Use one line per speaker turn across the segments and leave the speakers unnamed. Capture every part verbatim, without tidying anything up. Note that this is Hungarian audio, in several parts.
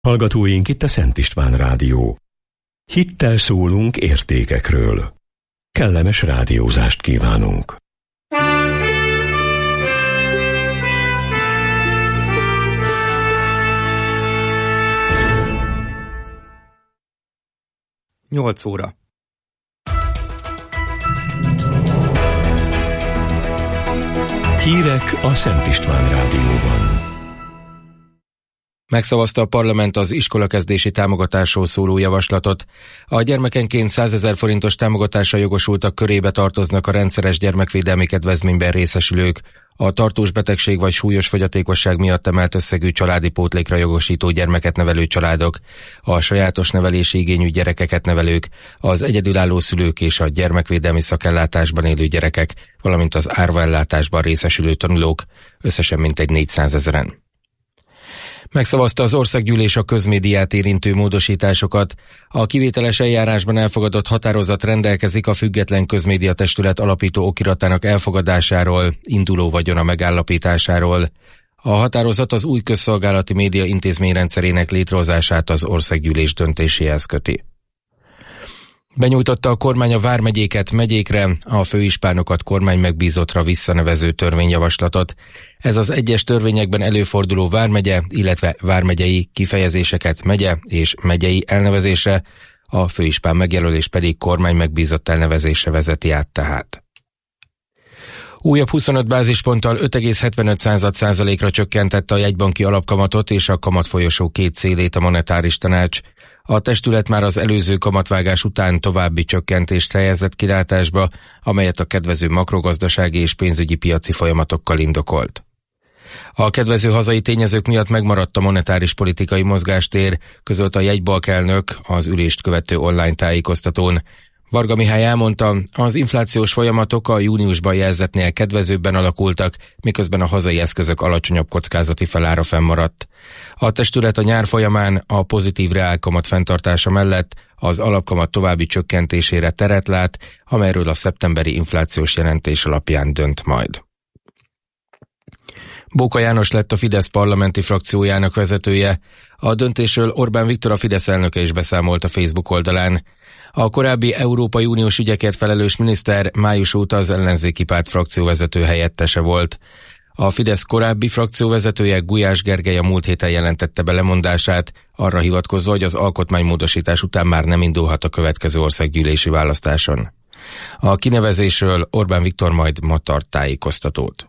Hallgatóink, itt a Szent István Rádió. Hittel szólunk értékekről. Kellemes rádiózást kívánunk.
Nyolc óra.
Hírek a Szent István Rádióban.
Megszavazta a parlament az iskolakezdési támogatásról szóló javaslatot. A gyermekenként százezer forintos támogatásra jogosultak körébe tartoznak a rendszeres gyermekvédelmi kedvezményben részesülők, a tartós betegség vagy súlyos fogyatékosság miatt emelt összegű családi pótlékra jogosító gyermeket nevelő családok, a sajátos nevelési igényű gyerekeket nevelők, az egyedülálló szülők és a gyermekvédelmi szakellátásban élő gyerekek, valamint az árvaellátásban részesülő tanulók, összesen mintegy négyszázezren. Megszavazta az országgyűlés a közmédiát érintő módosításokat. A kivételes eljárásban elfogadott határozat rendelkezik a független közmédiatestület alapító okiratának elfogadásáról, induló vagyona megállapításáról. A határozat az új közszolgálati média intézményrendszerének létrehozását az országgyűlés döntéséhez köti. Benyújtotta a kormány a vármegyéket megyékre, a főispánokat kormány megbízottra visszanevező törvényjavaslatot. Ez az egyes törvényekben előforduló vármegye, illetve vármegyei kifejezéseket megye és megyei elnevezésre, a főispán megjelölés pedig kormány megbízott elnevezésre vezeti át tehát. Újabb huszonöt bázisponttal öt egész hetvenöt százalékra csökkentette a jegybanki alapkamatot és a kamatfolyosó két célét a monetáris tanács. A testület már az előző kamatvágás után további csökkentést helyezett kilátásba, amelyet a kedvező makrogazdasági és pénzügyi piaci folyamatokkal indokolt. A kedvező hazai tényezők miatt megmaradt a monetáris politikai mozgástér, közölt a jegybank elnök az ülést követő online tájékoztatón. Varga Mihály elmondta, az inflációs folyamatok a júniusban jelzetnél kedvezőbben alakultak, miközben a hazai eszközök alacsonyabb kockázati felára fennmaradt. A testület a nyár folyamán a pozitív reálkamat fenntartása mellett az alapkamat további csökkentésére teret lát, amelyről a szeptemberi inflációs jelentés alapján dönt majd. Bóka János lett a Fidesz parlamenti frakciójának vezetője. A döntésről Orbán Viktor, a Fidesz elnöke is beszámolt a Facebook oldalán. A korábbi Európai Uniós ügyekért felelős miniszter május óta az ellenzéki párt frakcióvezető helyettese volt. A Fidesz korábbi frakcióvezetője, Gulyás Gergely a múlt héten jelentette be lemondását, arra hivatkozva, hogy az alkotmánymódosítás után már nem indulhat a következő országgyűlési választáson. A kinevezésről Orbán Viktor majd ma tart tájékoztatót.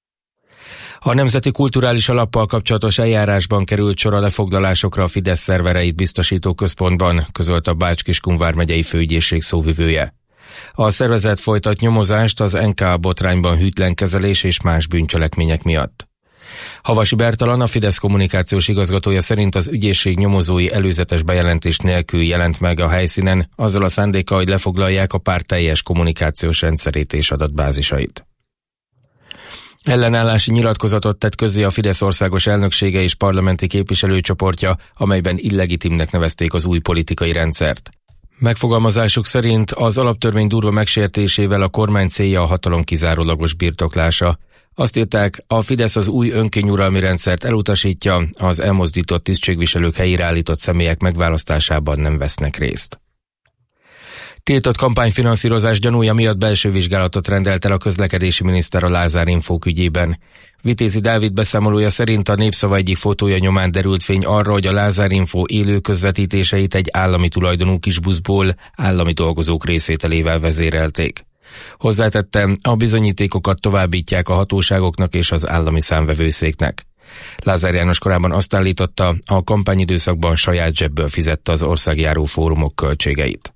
A Nemzeti Kulturális Alappal kapcsolatos eljárásban került sor a lefoglalásokra a Fidesz szervereit biztosító központban, közölt a Bács-Kiskun vármegyei főügyészség szóvivője. A szervezet folytat nyomozást az en ká botrányban hűtlen kezelés és más bűncselekmények miatt. Havasi Bertalan, a Fidesz kommunikációs igazgatója szerint az ügyészség nyomozói előzetes bejelentés nélkül jelent meg a helyszínen, azzal a szándékkal, hogy lefoglalják a párt teljes kommunikációs rendszerét és adatbázisait. Ellenállási nyilatkozatot tett közzé a Fidesz országos elnöksége és parlamenti képviselőcsoportja, amelyben illegitimnek nevezték az új politikai rendszert. Megfogalmazásuk szerint az alaptörvény durva megsértésével a kormány célja a hatalom kizárólagos birtoklása. Azt írták, a Fidesz az új önkényuralmi rendszert elutasítja, az elmozdított tisztségviselők helyére állított személyek megválasztásában nem vesznek részt. Tiltott kampányfinanszírozás gyanúja miatt belső vizsgálatot rendelt el a közlekedési miniszter a Lázár Infók ügyében. Vitézi Dávid beszámolója szerint a Népszava egyik fotója nyomán derült fény arra, hogy a Lázár Info élő közvetítéseit egy állami tulajdonú kisbuszból állami dolgozók részvételével vezérelték. Hozzátette, a bizonyítékokat továbbítják a hatóságoknak és az állami számvevőszéknek. Lázár János korábban azt állította, a kampányidőszakban saját zsebből fizette az országjáró fórumok költségeit.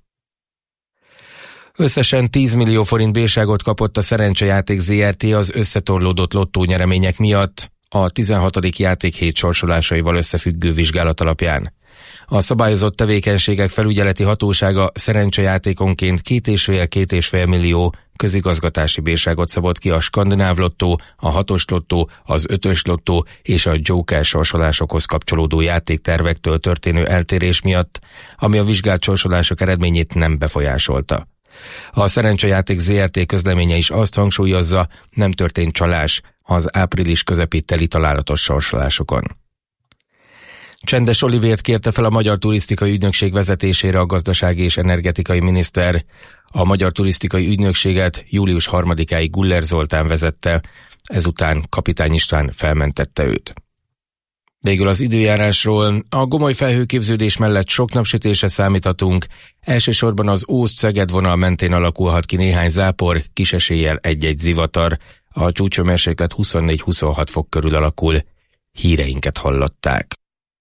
Összesen tíz millió forint bírságot kapott a Szerencsejáték zé er té az összetorlódott lottónyeremények miatt a tizenhatodik játékhét sorsolásaival összefüggő vizsgálat alapján. A szabályozott tevékenységek felügyeleti hatósága szerencsejátékonként két és fél két és fél millió közigazgatási bírságot szabott ki a skandináv lottó, a hatos lottó, az ötös lottó és a Joker sorsolásokhoz kapcsolódó játéktervektől történő eltérés miatt, ami a vizsgált sorsolások eredményét nem befolyásolta. A Szerencsejáték zé er té közleménye is azt hangsúlyozza, nem történt csalás az április közepén teli találatos sorsolásokon. Csendes Olivért kérte fel a Magyar Turisztikai Ügynökség vezetésére a gazdasági és energetikai miniszter. A Magyar Turisztikai Ügynökséget július harmadikáig Guller Zoltán vezette, ezután Kapitány István felmentette őt. Végül az időjárásról. A gomoly felhőképződés mellett sok napsütésre számíthatunk, elsősorban az Ózd-Szeged vonal mentén alakulhat ki néhány zápor, kis eséllyel egy-egy zivatar. A csúcshőmérséklet huszonnégy-huszonhat fok körül alakul. Híreinket hallották.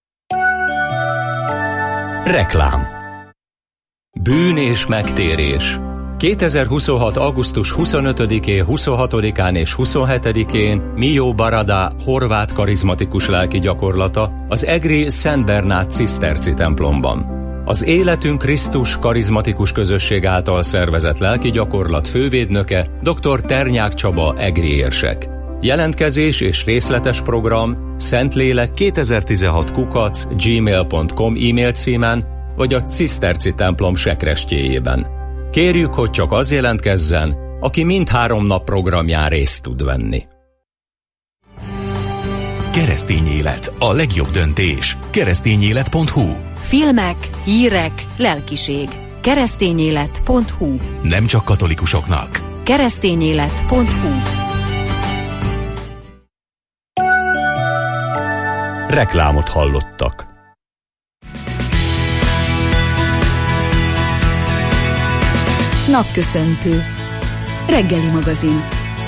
Reklám. Bűn és megtérés. kétezer-huszonhat. augusztus huszonötödikén, huszonhatodikán és huszonhetedikén Mio Barada horvát karizmatikus lelki gyakorlata az egri Szent Bernát ciszterci templomban. Az Életünk Krisztus karizmatikus közösség által szervezett lelki gyakorlat fővédnöke dr. Ternyák Csaba egri érsek. Jelentkezés és részletes program Szentlélek kétezer-tizenhat kukac gmail pont com e-mail címen vagy a ciszterci templom sekrestjéjében. Kérjük, hogy csak az jelentkezzen, aki mindhárom nap programján részt tud venni.
Keresztény élet, a legjobb döntés. keresztényélet pont hu.
Filmek, hírek, lelkiség. keresztényélet pont hu.
Nem csak katolikusoknak.
keresztényélet pont hu.
Reklámot hallottak.
Napköszöntő. Reggeli magazin.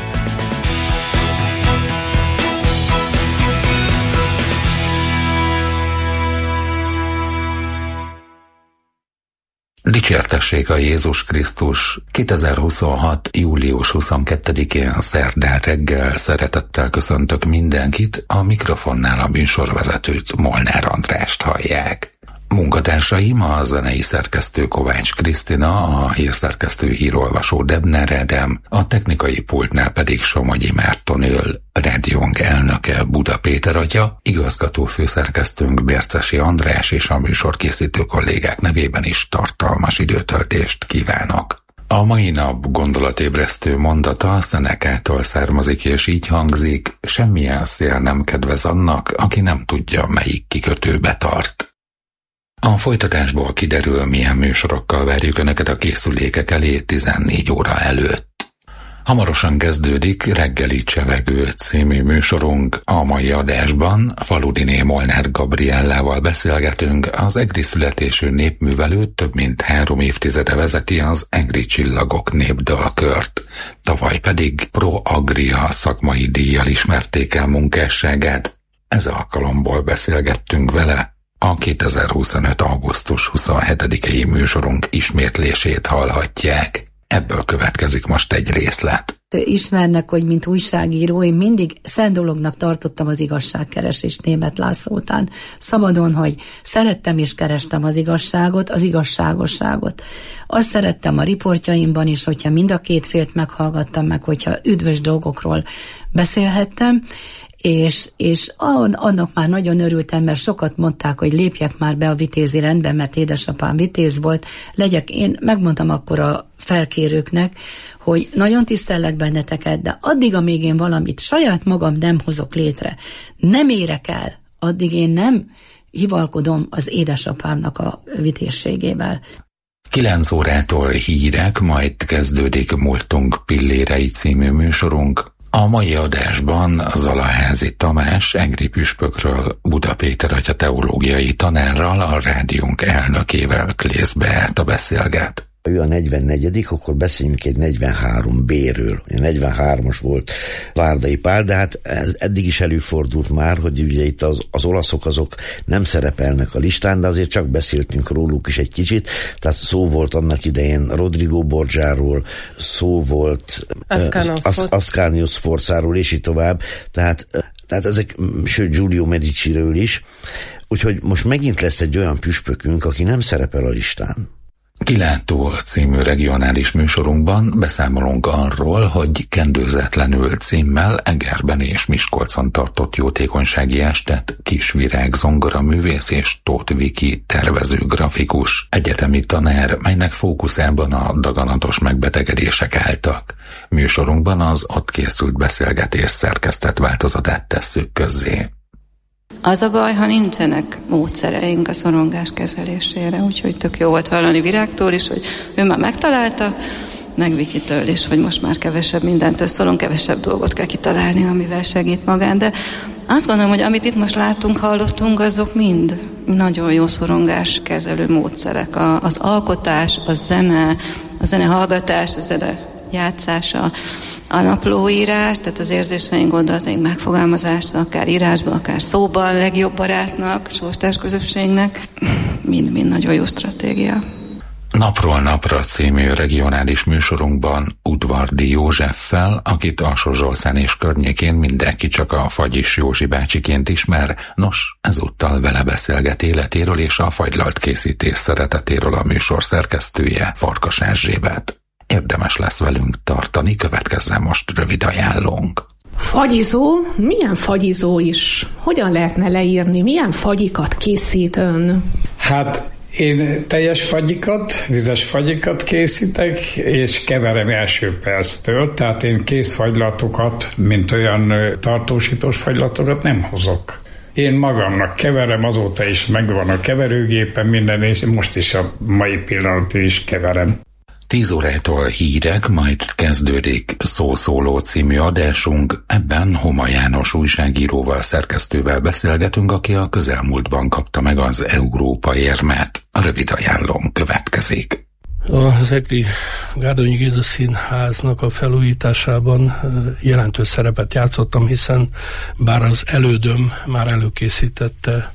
Dicsértessék a Jézus Krisztus! kétezer-huszonhat. július huszonkettedikén szerdán reggel szeretettel köszöntök mindenkit, a mikrofonnál a műsorvezetőt, Molnár Andrást hallják. Munkatársaim a zenei szerkesztő Kovács Krisztina, a hírszerkesztő hírolvasó Debner Edem, a technikai pultnál pedig Somogyi Márton ül, rádiónk elnöke Buda Péter atya, igazgató főszerkesztőnk Bércesi András és a műsorkészítő kollégák nevében is tartalmas időtöltést kívánok. A mai nap gondolatébresztő mondata Szenekától származik és így hangzik: semmilyen szél nem kedvez annak, aki nem tudja, melyik kikötőbe tart. A folytatásból kiderül, milyen műsorokkal várjuk Önöket a készülékek elé tizennégy óra előtt. Hamarosan kezdődik Reggeli Csevegő című műsorunk. A mai adásban Faludiné Molnár Gabriellával beszélgetünk, az egri születésű népművelőt több mint három évtizede vezeti az Egri Csillagok népdalkört. Tavaly pedig Pro Agria szakmai díjjal ismerték el munkásságát. Ez alkalomból beszélgettünk vele. A kétezer-huszonöt. augusztus huszonhetedikei műsorunk ismétlését hallhatják. Ebből következik most egy részlet.
Ismernek, hogy mint újságíró, én mindig szent dolognak tartottam az igazságkeresést Németh László után. Szabadon, hogy szerettem és kerestem az igazságot, az igazságosságot. Azt szerettem a riportjaimban is, hogyha mind a két félt meghallgattam meg, hogyha üdvös dolgokról beszélhettem, és, és annak már nagyon örültem, mert sokat mondták, hogy lépjek már be a vitézi rendbe, mert édesapám vitéz volt, legyek én, megmondtam akkor a felkérőknek, hogy nagyon tisztellek benneteket, de addig, amíg én valamit saját magam nem hozok létre, nem érek el, addig én nem hivalkodom az édesapámnak a vitézségével.
Kilenc órától hírek, majd kezdődik Múltunk pillérei című műsorunk. A mai adásban Zalaházi Tamás egri püspökről, Buda Péter atya teológiai tanárral, a rádiónk elnökével Klész Beáta beszélget.
Ő a negyvennegyedik, akkor beszéljünk egy negyvenhárom bé-ről. negyvenhármas volt Várdai Pál, de hát ez eddig is előfordult már, hogy ugye itt az, az olaszok azok nem szerepelnek a listán, de azért csak beszéltünk róluk is egy kicsit. Tehát szó volt annak idején Rodrigo Borgiáról, szó volt Ascanius Sforzáról, és így tovább. Tehát, tehát ezek, sőt Giulio Mediciről is. Úgyhogy most megint lesz egy olyan püspökünk, aki nem szerepel a listán.
Kilátó című regionális műsorunkban beszámolunk arról, hogy Kendőzetlenül címmel Egerben és Miskolcon tartott jótékonysági estet Kis Virág zongoraművész és Tóth Viki tervező grafikus egyetemi tanár, melynek fókuszában a daganatos megbetegedések álltak. Műsorunkban az ott készült beszélgetés szerkesztett változatát tesszük közzé.
Az a baj, ha nincsenek módszereink a szorongás kezelésére, úgyhogy tök jó volt hallani Virágtól is, hogy ő már megtalálta, meg Vikitől is, hogy most már kevesebb mindentől szorong, kevesebb dolgot kell kitalálni, amivel segít magán, de azt gondolom, hogy amit itt most láttunk, hallottunk, azok mind nagyon jó szorongás kezelő módszerek. A, az alkotás, a zene, a zene hallgatás, a zene játszása, a naplóírás, tehát az érzéseink, gondolataink megfogalmazása, akár írásban, akár szóban, legjobb barátnak, sorstás közösségnek, mind-mind nagyon jó stratégia.
Napról napra című regionális műsorunkban Udvardi Józseffel, akit Alsó-Zsolszán és környékén mindenki csak a Fagyis Józsi bácsiként ismer, nos, ezúttal vele beszélget életéről és a fagylalt készítés szeretetéről a műsor szerkesztője, Farkas Erzsébet. Érdemes lesz velünk tartani, következzen most rövid ajánlónk.
Fagyizó? Milyen fagyizó is? Hogyan lehetne leírni? Milyen fagyikat készít ön?
Hát én teljes fagyikat, vizes fagyikat készítek, és keverem első perctől, tehát én kész fagylatokat, mint olyan tartósítós fagylatokat nem hozok. Én magamnak keverem, azóta is megvan a keverőgépen minden, és most is a mai pillanatig is keverem.
Tíz órától hírek, majd kezdődik Szószóló című adásunk. Ebben Homa János újságíróval, szerkesztővel beszélgetünk, aki a közelmúltban kapta meg az Európa érmet. A rövid ajánlóm következik.
Az Egri Gárdonyi Géza Színháznak a felújításában jelentős szerepet játszottam, hiszen bár az elődöm már előkészítette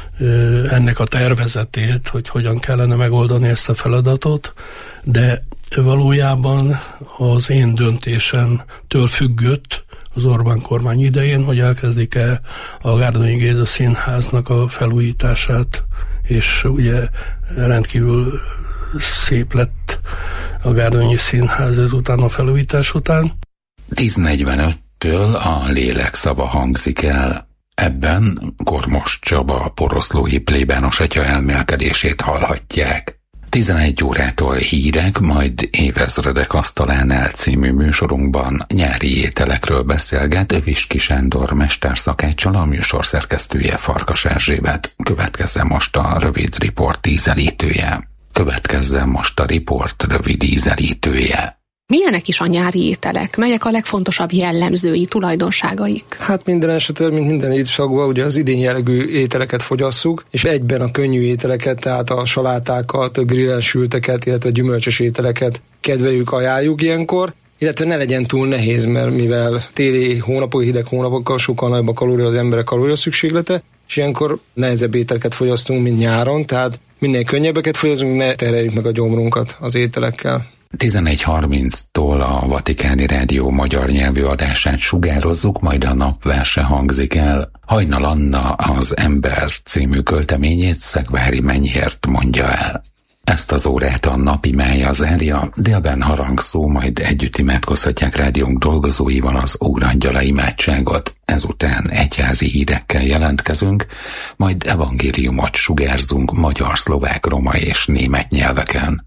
ennek a tervezetét, hogy hogyan kellene megoldani ezt a feladatot, de valójában az én döntésemtől függött az Orbán kormány idején, hogy elkezdik-e a Gárdonyi Géza Színháznak a felújítását, és ugye rendkívül szép lett a Gárdonyi Színház ezután a felújítás után.
tíz negyvenöttől a Lélek szava hangzik el. Ebben Kormos Csaba poroszlói plébános atya elmélkedését hallhatják. tizenegy órától hírek, majd Évezredek asztalánál című műsorunkban nyári ételekről beszélget Viski Sándor mesterszakáccsal, a műsor szerkesztője Farkas Erzsébet. Következzen most a rövid riport ízelítője. Következzen most a riport rövid ízelítője.
Milyenek is a nyári ételek? Melyek a legfontosabb jellemzői, tulajdonságaik?
Hát minden esetben, mint minden étszakban, ugye az idén jellegű ételeket fogyasszuk, és egyben a könnyű ételeket, tehát a salátákat, a grillen sülteket, illetve gyümölcsös ételeket kedveljük, ajánljuk ilyenkor, illetve ne legyen túl nehéz, mert mivel téli hónapok, hideg hónapokkal sokkal nagyobb a kalória, az emberek kalória szükséglete, és ilyenkor nehezebb ételeket fogyasztunk, mint nyáron, tehát minél könnyebbeket fogyasztunk, ne terheljük meg a gyomrunkat az ételekkel.
tizenegy harminctól a Vatikáni Rádió magyar nyelvű adását sugározzuk, majd a napverse hangzik el. Hajnal Anna az Ember című költeményét Szegvári Menyhért mondja el. Ezt az órát a napi mája zárja, délben harangszó, majd együtt imádkozhatják rádiónk dolgozóival az Órangyala imádságot. Ezután egyházi hírekkel jelentkezünk, majd evangéliumot sugárzunk magyar, szlovák, roma és német nyelveken.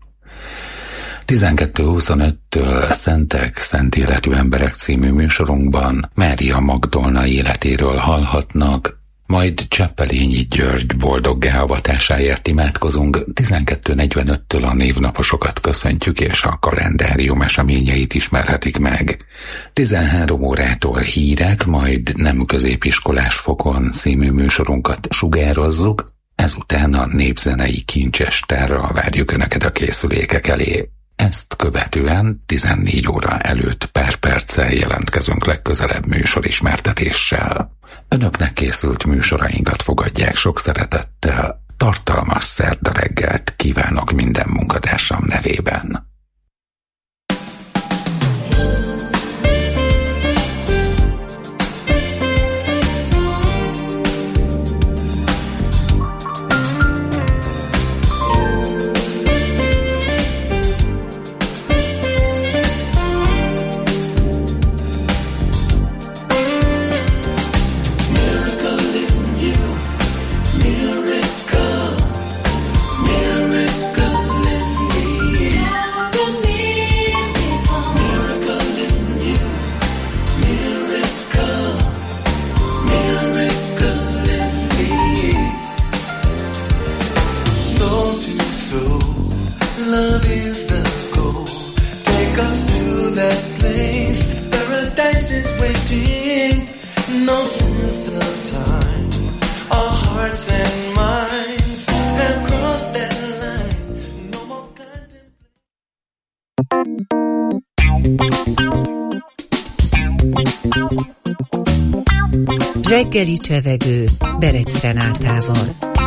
tizenkettő huszonöttől Szentek, szent életű emberek című műsorunkban Mária Magdolna életéről hallhatnak, majd Cseppelényi György boldoggá avatásáért imádkozunk, tizenkettő negyvenöttől a névnaposokat köszöntjük, és a kalendárium eseményeit ismerhetik meg. tizenhárom órától hírek, majd Nem középiskolás fokon című műsorunkat sugározzuk, ezután a népzenei kincsestárral várjuk Önöket a készülékek elé. Ezt követően tizennégy óra előtt pár perccel jelentkezünk legközelebb műsorismertetéssel. Önöknek készült műsorainkat fogadják sok szeretettel. Tartalmas szerda reggelt kívánok minden munkatársam nevében.
Miracle, miracle in me. love is the goal. Take us to that place. Paradise is waiting. No sense of time. Our hearts and minds have crossed that line. No more contemplation.
Reggeli csevegő Berec Renátával.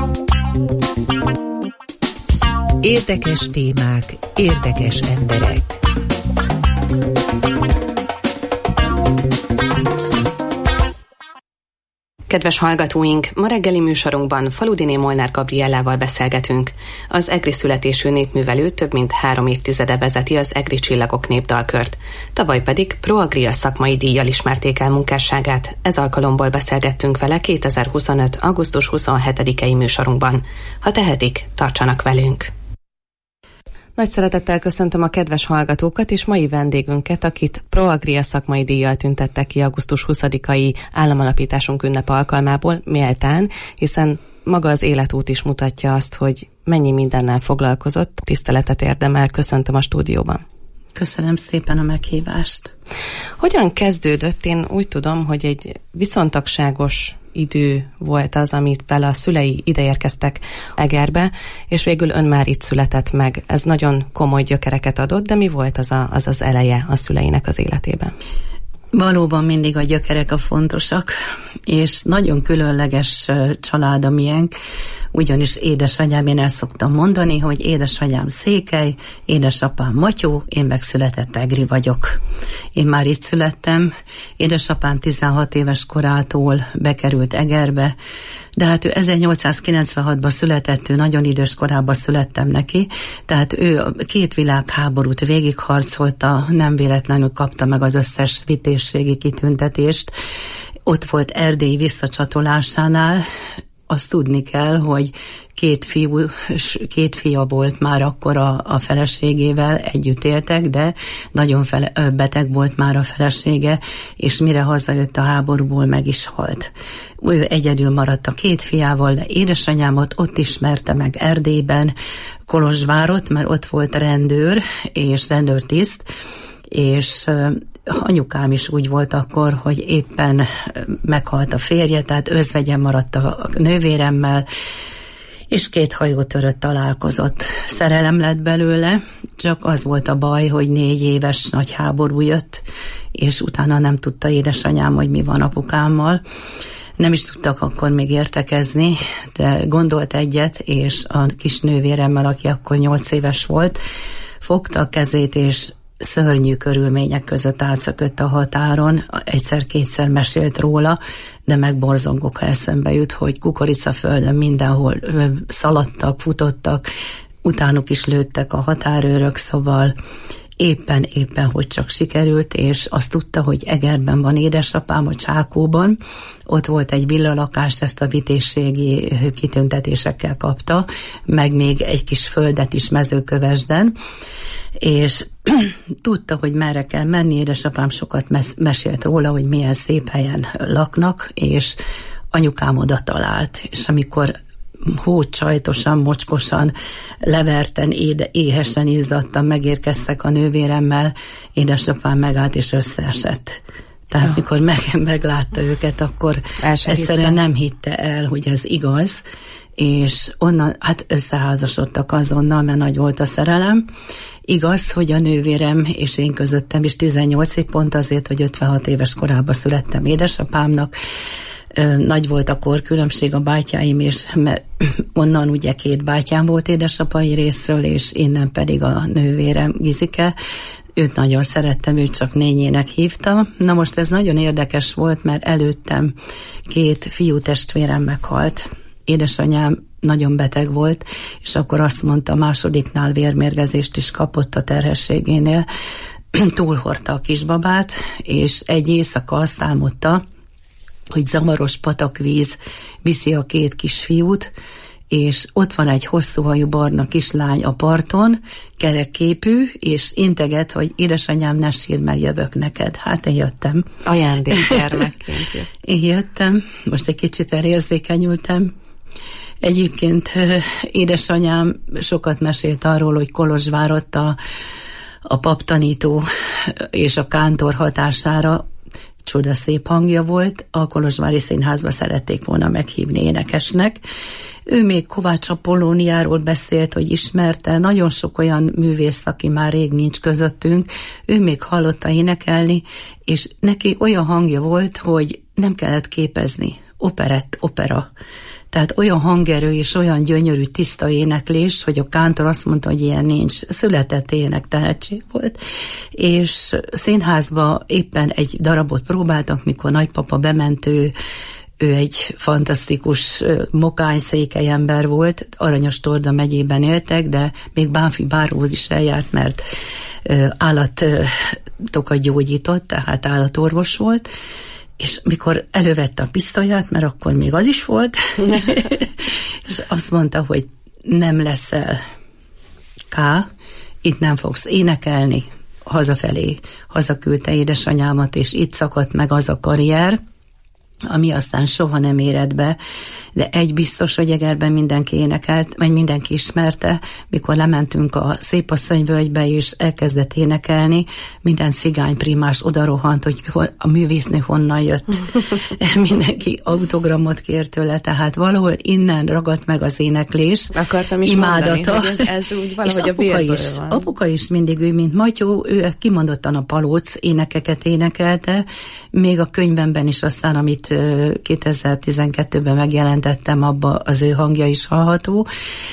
Érdekes témák, érdekes emberek.
Kedves hallgatóink, ma reggeli műsorunkban Faludiné Molnár Gabriellával beszélgetünk. Az egri születésű népművelő több mint három évtizede vezeti az Egri Csillagok népdalkört. Tavaly pedig Proagria szakmai díjjal ismerték el munkásságát. Ez alkalomból beszélgettünk vele kétezer-huszonöt. augusztus huszonhetedikei műsorunkban. Ha tehetik, tartsanak velünk! Nagy szeretettel köszöntöm a kedves hallgatókat és mai vendégünket, akit Proagria szakmai díjjal tüntettek ki augusztus huszadikai államalapításunk ünnep alkalmából, méltán, hiszen maga az életút is mutatja azt, hogy mennyi mindennel foglalkozott. Tiszteletet érdemel, köszöntöm a stúdióban.
Köszönöm szépen a meghívást.
Hogyan kezdődött? Én úgy tudom, hogy egy viszontagságos idő volt az, amit vele a szülei ideérkeztek Egerbe, és végül ön már itt született meg. Ez nagyon komoly gyökereket adott, de mi volt az a, az, az eleje a szüleinek az életében?
Valóban mindig a gyökerek a fontosak, és nagyon különleges család a miénk, ugyanis édesanyám, én el szoktam mondani, hogy édesanyám Székely, édesapám Matyó, én megszületett Egri vagyok. Én már itt születtem, édesapám tizenhat éves korától bekerült Egerbe, de hát ő ezernyolcszázkilencvenhatban született, ő nagyon idős korában születtem neki, tehát ő két világháborút végigharcolta, nem véletlenül kapta meg az összes vitézségi kitüntetést. Ott volt Erdély visszacsatolásánál. Azt tudni kell, hogy két fiú, két fia volt már akkor a, a feleségével, együtt éltek, de nagyon fele, beteg volt már a felesége, és mire hazajött a háborúból, meg is halt. Ő egyedül maradt a két fiával, de édesanyámat ott ismerte meg Erdélyben, Kolozsvárot, mert ott volt rendőr és rendőrtiszt, és anyukám is úgy volt akkor, hogy éppen meghalt a férje, tehát özvegyen maradt a nővéremmel, és két hajótörött találkozott. Szerelem lett belőle, csak az volt a baj, hogy négy éves nagy háború jött, és utána nem tudta édesanyám, hogy mi van apukámmal. Nem is tudtak akkor még értekezni, de gondolt egyet, és a kis nővéremmel, aki akkor nyolc éves volt, fogta a kezét, és szörnyű körülmények között átszökött a határon, egyszer-kétszer mesélt róla, de megborzongok, ha eszembe jut, hogy kukoricaföldön mindenhol szaladtak, futottak, utánuk is lőttek a határőrök, szóval éppen, éppen, hogy csak sikerült, és azt tudta, hogy Egerben van édesapám, a Csákóban, ott volt egy villalakás, ezt a vitézségi kitüntetésekkel kapta, meg még egy kis földet is Mezőkövesden, és tudta, hogy merre kell menni, édesapám sokat mes- mesélt róla, hogy milyen szép helyen laknak, és anyukám oda talált, és amikor hócsajtosan, mocskosan, leverten, éde, éhesen izzadtan megérkeztek a nővéremmel, édesapám megállt és összeesett. Tehát ja. mikor meg, meglátta őket, akkor egyszerűen hitte. nem hitte el, hogy ez igaz, és onnan, hát összeházasodtak azonnal, mert nagy volt a szerelem. Igaz, hogy a nővérem és én közöttem is tizennyolc év, pont azért, hogy ötvenhat éves korában születtem édesapámnak. Nagy volt a korkülönbség a bátyáim, és mert onnan ugye két bátyám volt édesapai részről, és innen pedig a nővérem Gizike. Őt nagyon szerettem, őt csak nényének hívta. Na most ez nagyon érdekes volt, mert előttem két fiú testvérem meghalt. Édesanyám nagyon beteg volt, és akkor azt mondta, a másodiknál vérmérgezést is kapott a terhességénél. Túlhordta a kisbabát, és egy éjszaka azt álmodta, hogy zavaros patakvíz viszi a két kisfiút, és ott van egy hosszúhajú barna kislány a parton, kerekképű, és integet, hogy édesanyám, ne sírj, mert jövök neked. Hát én jöttem.
Ajándékgyermekként jött.
Én jöttem, most egy kicsit elérzékenyültem, Egyébként édesanyám sokat mesélt arról, hogy Kolozsvárott a, a paptanító és a kántor hatására csodaszép hangja volt, a Kolozsvári Színházba szerették volna meghívni énekesnek. Ő még Kovács Apollóniáról beszélt, hogy ismerte, nagyon sok olyan művész, aki már rég nincs közöttünk, ő még hallotta énekelni, és neki olyan hangja volt, hogy nem kellett képezni, operett, opera. Tehát olyan hangerő és olyan gyönyörű, tiszta éneklés, hogy a kántor azt mondta, hogy ilyen nincs. Született ének tehetség volt. És színházba éppen egy darabot próbáltak, mikor nagypapa bement, ő, ő egy fantasztikus mokány székely ember volt, Aranyos-Torda megyében éltek, de még Bánfi Báróhoz is eljárt, mert állatokat gyógyított, tehát állatorvos volt, és mikor elővette a pisztolyát, mert akkor még az is volt, és azt mondta, hogy nem leszel K, itt nem fogsz énekelni, hazafelé hazaküldte édesanyámat, és itt szakadt meg az a karrier, ami aztán soha nem éred be, de egy biztos, hogy Egerben mindenki énekelt, vagy mindenki ismerte, mikor lementünk a Szépasszonyvölgybe, és elkezdett énekelni, minden cigányprimás odarohant, hogy a művésznő honnan jött. Mindenki autogramot kért tőle, tehát valahol innen ragadt meg az éneklés.
Akartam is
imádata.
mondani, hogy ez, ez úgy valahogy a vérből
is,
van.
Apuka is mindig ő, mint Matyó, ő kimondottan a palóc énekeket énekelte, még a könyvemben is aztán, amit kétezer-tizenkettőben megjelentettem, abba az ő hangja is hallható.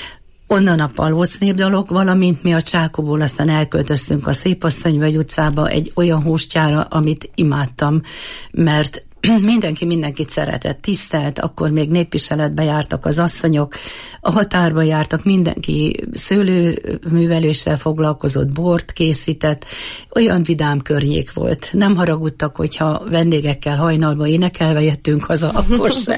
Onnan a palóc népdalok, valamint mi a Csákóból aztán elköltöztünk a Szépasszonyvölgy utcába egy olyan hústyára, amit imádtam, mert mindenki mindenkit szeretett, tisztelt, akkor még népviseletbe jártak az asszonyok, a határba jártak, mindenki szőlőműveléssel foglalkozott, bort készített, olyan vidám környék volt. Nem haragudtak, hogyha vendégekkel hajnalba énekelve jöttünk haza, akkor sem.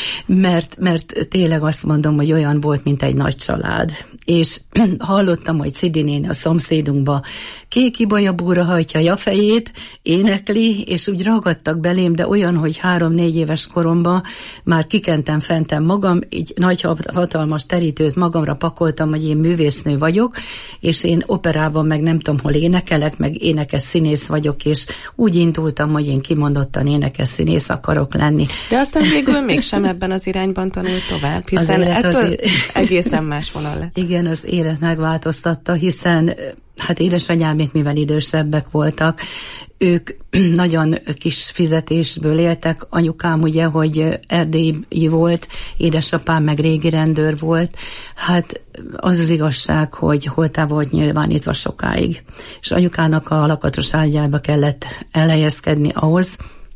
Mert, mert tényleg azt mondom, hogy olyan volt, mint egy nagy család. És hallottam, hogy Szidi néni a szomszédunkba kékibolya búra hajtja a fejét, énekli, és úgy ragadtak belém, de olyan, hogy három-négy éves koromban már kikentem fentem magam, így nagy hatalmas terítőt magamra pakoltam, hogy én művésznő vagyok, és én operában meg nem tudom, hol énekelek, meg énekes színész vagyok, és úgy indultam, hogy én kimondottan énekes színész akarok lenni.
De aztán végül mégsem ebben az irányban tanult tovább, hiszen ettől élet... egészen más vonal lett.
Igen, az élet megváltoztatta, hiszen hát édesanyámék, mivel idősebbek voltak, ők nagyon kis fizetésből éltek. Anyukám ugye, hogy erdélyi volt, édesapám meg régi rendőr volt. Hát az az igazság, hogy holtá volt nyilvánítva sokáig. És anyukának a lakatos ágyába kellett elhelyezkedni ahhoz,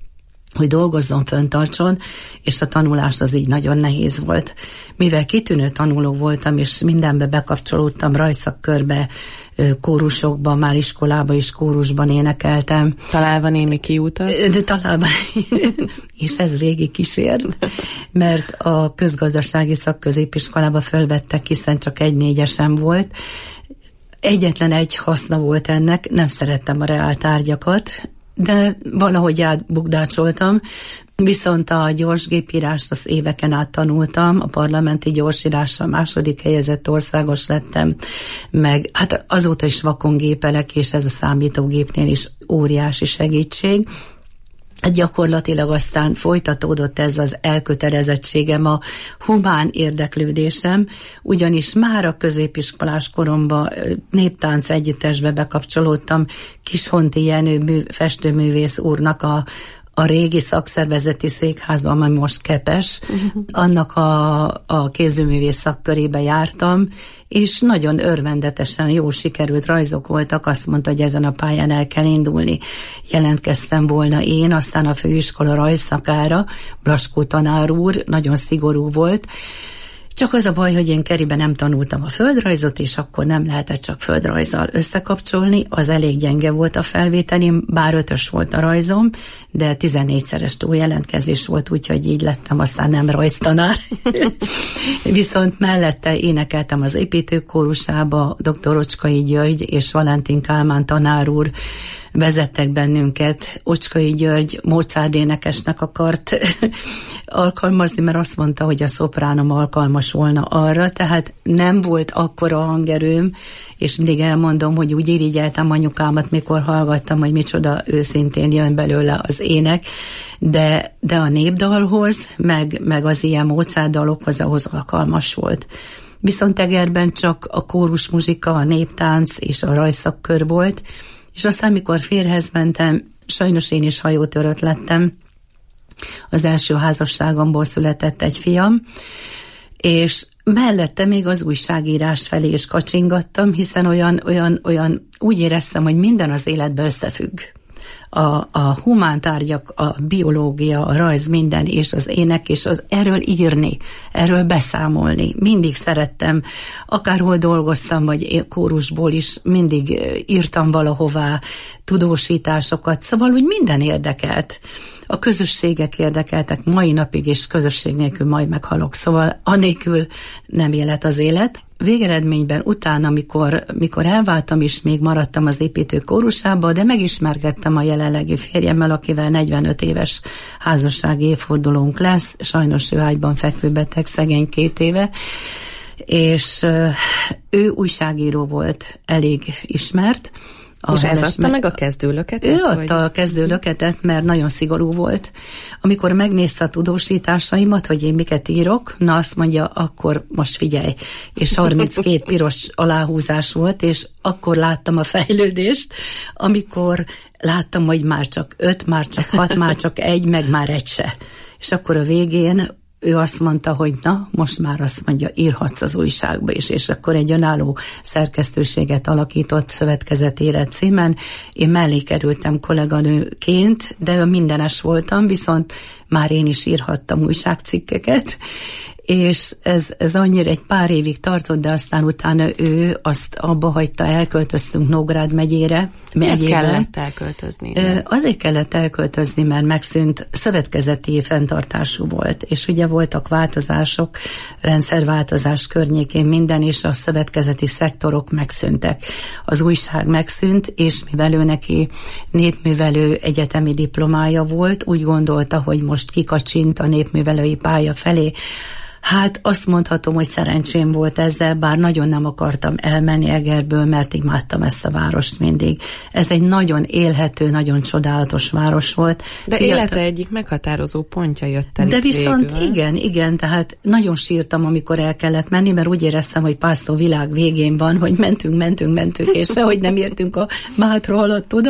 hogy dolgozzon, föntartson, és a tanulás az így nagyon nehéz volt. Mivel kitűnő tanuló voltam, és mindenbe bekapcsolódtam, rajszakkörbe, kórusokban, már iskolában is kórusban énekeltem.
Találva némi kiútat?
De találva, és ez régi kísért, mert a közgazdasági szakközépiskolába fölvettek, hiszen csak egy négyesem volt. Egyetlen egy haszna volt ennek, nem szerettem a reáltárgyakat, de valahogy átbukdácsoltam, viszont a gyorsgépírást az éveken át tanultam, a parlamenti gyorsírással második helyezett országos lettem, meg hát azóta is vakon gépelek, és ez a számítógépnél is óriási segítség. Hát gyakorlatilag aztán folytatódott ez az elkötelezettségem, a humán érdeklődésem, ugyanis már a középiskolás koromban néptánc együttesbe bekapcsolódtam, Kishonti Jenő mű, festőművész úrnak a a régi szakszervezeti székházban, ami most Kepes, uh-huh. annak a, a képzőművész szakkörébe jártam, és nagyon örvendetesen jó sikerült rajzok voltak, azt mondta, hogy ezen a pályán el kell indulni. Jelentkeztem volna én, aztán a főiskola rajzszakára, Blaskó tanár úr, nagyon szigorú volt, Csak az a baj, hogy én Keriben nem tanultam a földrajzot, és akkor nem lehetett csak földrajzzal összekapcsolni, az elég gyenge volt a felvételim, bár ötös volt a rajzom, de tizennégyszeres túljelentkezés volt, úgyhogy így lettem aztán nem rajztanár. Viszont mellette énekeltem az építőkórusába, dr. Ocskai György és Valentin Kálmán tanár úr vezettek bennünket. Ocskai György Mozart énekesnek akart alkalmazni, mert azt mondta, hogy a szopránom alkalmas volna arra, tehát nem volt akkora hangerőm, és mindig elmondom, hogy úgy irigyeltem anyukámat, mikor hallgattam, hogy micsoda őszintén jön belőle az ének, de, de a népdalhoz, meg, meg az ilyen Mozart dalokhoz ahhoz alkalmas volt. Viszont Egerben csak a kórusmuzsika, a néptánc és a rajszakkör volt, és aztán, mikor férjhez mentem, sajnos én is hajótörött lettem. Az első házasságomból született egy fiam, és mellette még az újságírás felé is kacsingattam, hiszen olyan, olyan, olyan úgy éreztem, hogy minden az életben összefügg. A, a humántárgyak, a biológia, a rajz, minden, és az ének, és az erről írni, erről beszámolni. Mindig szerettem, akárhol dolgoztam, vagy kórusból is mindig írtam valahová tudósításokat, szóval úgy minden érdekelt. A közösségek érdekeltek, mai napig is közösség nélkül majd meghalok, szóval anélkül nem élet az élet. Végeredményben utána, mikor, mikor elváltam is, még maradtam az építő kórusába, de megismerkedtem a jelenlegi férjemmel, akivel negyvenöt éves házassági évfordulónk lesz, sajnos ő ágyban fekvőbeteg, szegény két éve, és ő újságíró volt, elég ismert.
És ez adta meg a kezdőlöketet?
Ő adta vagy? a kezdőlöketet, mert nagyon szigorú volt. Amikor megnézte a tudósításaimat, hogy én miket írok, na azt mondja, akkor most figyelj. És harminckét piros aláhúzás volt, és akkor láttam a fejlődést, amikor láttam, hogy már csak öt, már csak hat, már csak egy, meg már egy se. És akkor a végén ő azt mondta, hogy na, most már azt mondja, írhatsz az újságba is, és akkor egy önálló szerkesztőséget alakított Szövetkezetére címen. Én mellé kerültem kolléganőként, de mindenes voltam, viszont már én is írhattam újságcikkeket, és ez, ez annyira egy pár évig tartott, de aztán utána ő azt abba hagyta, elköltöztünk Nógrád megyére.
Miért kellett elköltözni?
Azért kellett elköltözni, mert megszűnt, szövetkezeti fenntartású volt, és ugye voltak változások, rendszerváltozás környékén minden, és a szövetkezeti szektorok megszűntek. Az újság megszűnt, és mivel ő neki népművelő egyetemi diplomája volt, úgy gondolta, hogy most kikacsint a népművelői pálya felé. Hát azt mondhatom, hogy szerencsém volt ezzel, bár nagyon nem akartam elmenni Egerből, mert imádtam ezt a várost mindig. Ez egy nagyon élhető, nagyon csodálatos város volt.
De Fiatal... élete egyik meghatározó pontja jött el.
De
itt
viszont
végül.
igen, igen, tehát nagyon sírtam, amikor el kellett menni, mert úgy éreztem, hogy Pászló világ végén van, hogy mentünk, mentünk, mentünk, és sehogy nem értünk a Mátra alatt oda.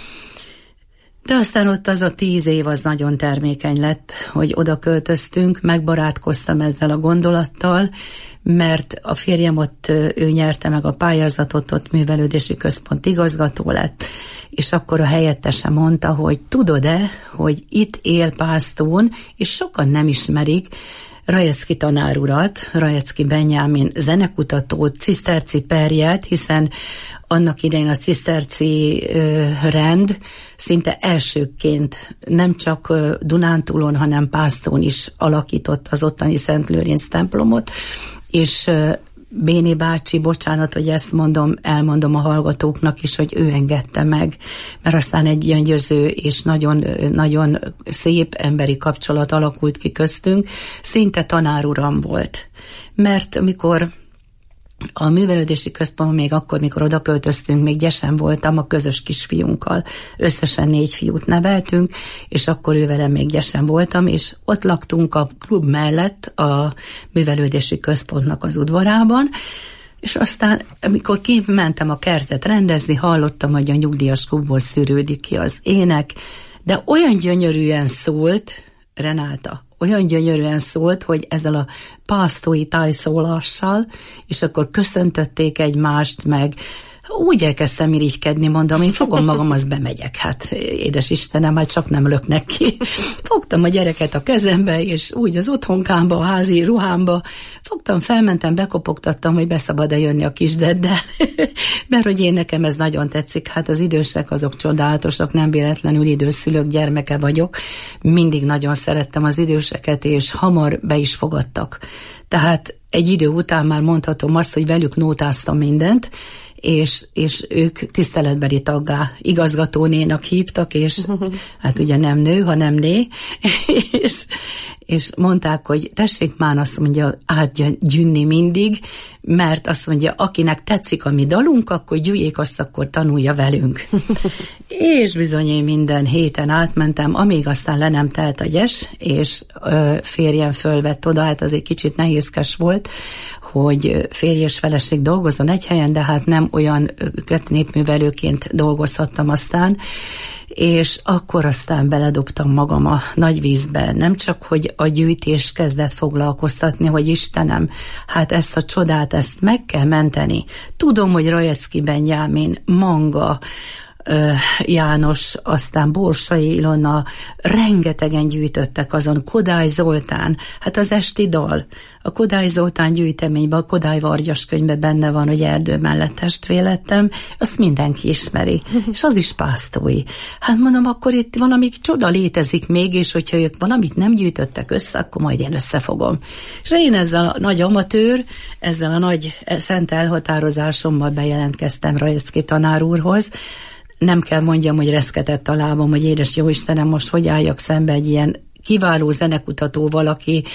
De aztán ott az a tíz év az nagyon termékeny lett, hogy oda költöztünk, megbarátkoztam ezzel a gondolattal, mert a férjem ott, ő nyerte meg a pályázatot, ott művelődési központ igazgató lett, és akkor a helyettese mondta, hogy tudod-e, hogy itt él Pásztón, és sokan nem ismerik Rajecki tanár urat, Rajecki Benyámin zenekutatót, ciszterci perját, hiszen annak idején a ciszterci ö, rend szinte elsőként nem csak ö, Dunántúlon, hanem Pásztón is alakított az ottani Szent Lőrinc templomot, és ö, Béni bácsi, bocsánat, hogy ezt mondom, elmondom a hallgatóknak is, hogy ő engedte meg, mert aztán egy gyöngyöző és nagyon, nagyon szép emberi kapcsolat alakult ki köztünk, szinte tanáruram volt. Mert amikor a művelődési központban még akkor, mikor oda költöztünk, még gyesen voltam a közös kisfiunkkal. Összesen négy fiút neveltünk, és akkor ővelem még gyesen voltam, és ott laktunk a klub mellett a művelődési központnak az udvarában, és aztán, amikor kimentem a kertet rendezni, hallottam, hogy a nyugdíjas klubból szűrődik ki az ének, de olyan gyönyörűen szólt, Renáta, olyan gyönyörűen szólt, hogy ezzel a pásztói tájszólással, és akkor köszöntötték egymást, meg úgy elkezdtem irigykedni, mondom, én fogom magam, az bemegyek. Hát édes Istenem, hát csak nem löknek ki. Fogtam a gyereket a kezembe, és úgy az otthonkámba, a házi ruhámba, fogtam, felmentem, bekopogtattam, hogy beszabad-e jönni a kisdeddel. Mert hogy én nekem ez nagyon tetszik, hát az idősek azok csodálatosak, nem véletlenül időszülők gyermeke vagyok. Mindig nagyon szerettem az időseket, és hamar be is fogadtak. Tehát egy idő után már mondhatom azt, hogy velük nótáztam mindent, és, és ők tiszteletbeli taggá, igazgatónénak hívtak, és hát ugye nem nő, hanem né, és, és mondták, hogy tessék már, azt mondja, átgyűnni mindig, mert azt mondja, akinek tetszik a mi dalunk, akkor gyűjjék azt, akkor tanulja velünk. És bizony én minden héten átmentem, amíg aztán le nem telt a gyes, és ö, férjem fölvett oda, hát az egy kicsit nehézkes volt, hogy férj és feleség dolgozzon egy helyen, de hát nem olyan népművelőként dolgozhattam aztán, és akkor aztán beledobtam magam a nagy vízbe. Nem csak, hogy a gyűjtés kezdett foglalkoztatni, hogy Istenem, hát ezt a csodát, ezt meg kell menteni. Tudom, hogy Rajecki Benyámin, Manga, János, aztán Borsai Ilona, rengetegen gyűjtöttek azon, Kodály Zoltán, hát az esti dal, a Kodály Zoltán gyűjteményben, a Kodály Vargyas könyvben benne van, hogy erdő mellett testvélettem, azt mindenki ismeri, és az is pásztói. Hát mondom, akkor itt valami csoda létezik még, és hogyha ők valamit nem gyűjtöttek össze, akkor majd én összefogom. És én ezzel a nagy amatőr, ezzel a nagy szent elhatározásommal bejelentkeztem Rajecki tanár úrhoz. Nem kell mondjam, hogy reszketett a lábam, hogy édes jó Istenem, most hogy álljak szembe egy ilyen kiváló zenekutató valaki,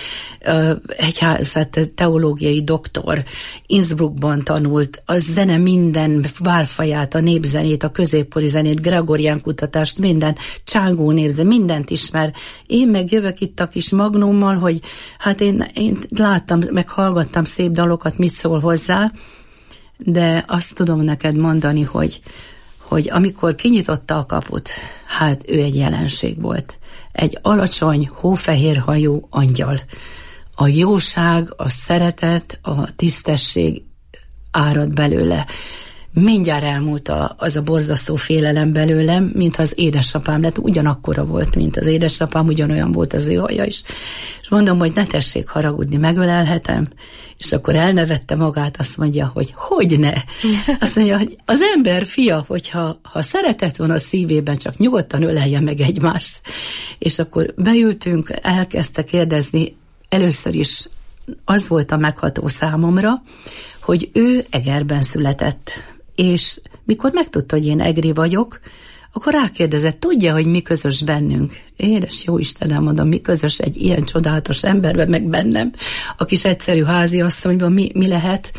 egy teológiai doktor, Innsbruckban tanult, a zene minden várfaját, a népzenét, a középkori zenét, Gregorián kutatást, minden, Csángó népze, mindent ismer. Én meg jövök itt a kis magnummal, hogy hát én, én láttam, meg hallgattam szép dalokat, mit szól hozzá, de azt tudom neked mondani, hogy hogy amikor kinyitotta a kaput, hát ő egy jelenség volt. Egy alacsony, hófehérhajú angyal. A jóság, a szeretet, a tisztesség árad belőle. Mindjárt elmúlt a, az a borzasztó félelem belőlem, mintha az édesapám lett, ugyanakkora volt, mint az édesapám, ugyanolyan volt az ő haja is. És mondom, hogy ne tessék haragudni, megölelhetem. És akkor elnevette magát, azt mondja, hogy hogy ne? Azt mondja, hogy az ember fia, hogyha ha szeretet van a szívében, csak nyugodtan ölelje meg egymást. És akkor beültünk, elkezdte kérdezni, először is az volt a megható számomra, hogy ő Egerben született, és mikor megtudta, hogy én egri vagyok, akkor rákérdezett, tudja, hogy mi közös bennünk. Édes jó Istenem, mondom, mi közös egy ilyen csodálatos emberben, meg bennem, a kis egyszerű háziasszonyban mi, mi lehet?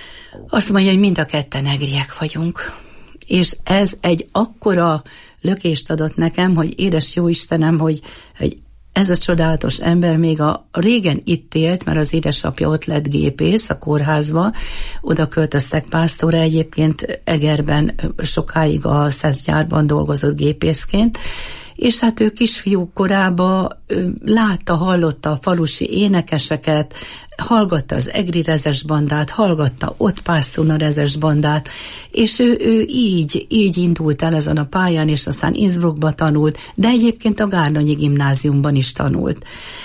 Azt mondja, hogy mind a ketten egriek vagyunk. És ez egy akkora lökést adott nekem, hogy édes jó Istenem, hogy, hogy ez a csodálatos ember még a régen itt élt, mert az édesapja ott lett gépész a kórházba, oda költöztek pásztorra, egyébként Egerben sokáig a szeszgyárban dolgozott gépészként, és hát ő kisfiú korában látta, hallotta a falusi énekeseket, hallgatta az egri rezes bandát, hallgatta ott Pásztorna rezes bandát, és ő, ő így, így indult el ezen a pályán, és aztán Innsbruckba tanult, de egyébként a Gárdonyi gimnáziumban is tanult.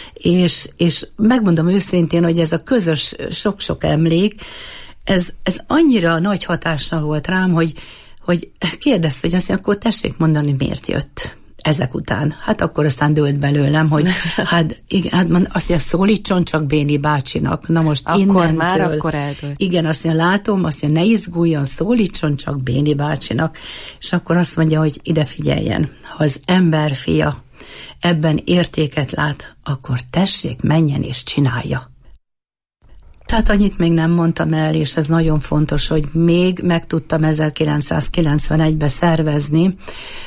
És, és megmondom őszintén, hogy ez a közös sok-sok emlék, ez, ez annyira nagy hatással volt rám, hogy, hogy kérdezte, hogy azt mondja, akkor tessék mondani, miért jött ezek után. Hát akkor aztán dőlt belőlem, hogy hát, igen, hát azt mondja, szólítson csak Béni bácsinak. Na most
akkor
innentől,
már akkor eldőlt.
Igen, azt mondja, látom, azt mondja, ne izguljon, szólítson csak Béni bácsinak. És akkor azt mondja, hogy ide figyeljen, ha az ember fia ebben értéket lát, akkor tessék, menjen és csinálja. Tehát annyit még nem mondtam el, és ez nagyon fontos, hogy még meg tudtam ezerkilencszázkilencvenegyben szervezni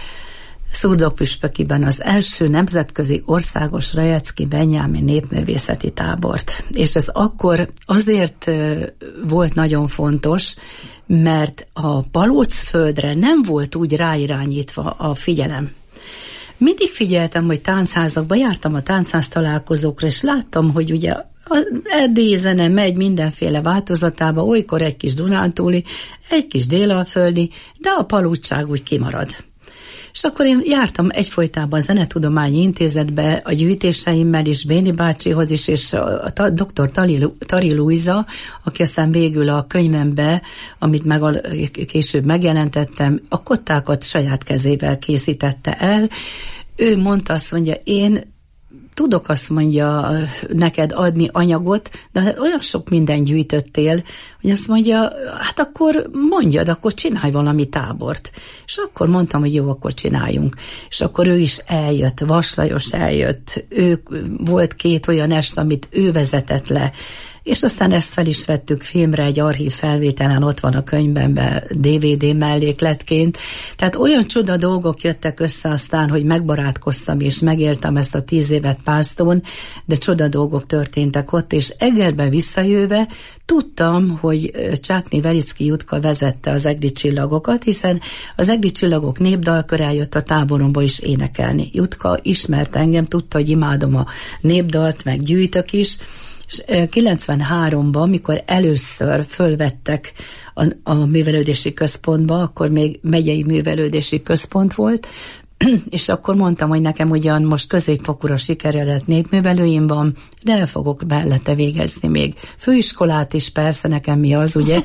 Szurdok-Püspökiben az első nemzetközi országos Rajecki Benyámin népművészeti tábort. És ez akkor azért volt nagyon fontos, mert a Palócföldre nem volt úgy ráirányítva a figyelem. Mindig figyeltem, hogy táncházakba jártam a táncház találkozókra, és láttam, hogy ugye Az erdélyi zene megy mindenféle változatába, olykor egy kis dunántúli, egy kis délalföldi, de a palúdság úgy kimarad. És akkor én jártam egyfolytában a Zenetudományi Intézetbe a gyűjtéseimmel is, Béni bácsihoz is, és a doktor Tari Luisa, aki aztán végül a könyvembe, amit meg a, később megjelentettem, a kottákat saját kezével készítette el. Ő mondta, azt mondja, én tudok, azt mondja, neked adni anyagot, de olyan sok mindent gyűjtöttél, hogy azt mondja, hát akkor mondjad, akkor csinálj valami tábort. És akkor mondtam, hogy jó, akkor csináljunk. És akkor ő is eljött, Vas Lajos eljött, ő volt két olyan est, amit ő vezetett le, és aztán ezt fel is vettük filmre, egy archív felvételen, ott van a könyvben dé vé dé mellékletként. Tehát olyan csoda dolgok jöttek össze aztán, hogy megbarátkoztam, és megéltem ezt a tíz évet Pásztón, de csoda dolgok történtek ott, és Egerbe visszajöve tudtam, hogy Csákné Velicki Jutka vezette az Egri Csillagokat, hiszen az Egri Csillagok népdalkör eljött a táboromba is énekelni. Jutka ismert engem, tudta, hogy imádom a népdalt, meg gyűjtök is, és kilencvenháromban, mikor először fölvettek a, a művelődési központba, akkor még megyei művelődési központ volt, és akkor mondtam, hogy nekem ugyan most középfokúra sikerült népművelőim van, de el fogok mellette végezni még főiskolát is, persze, nekem mi az, ugye?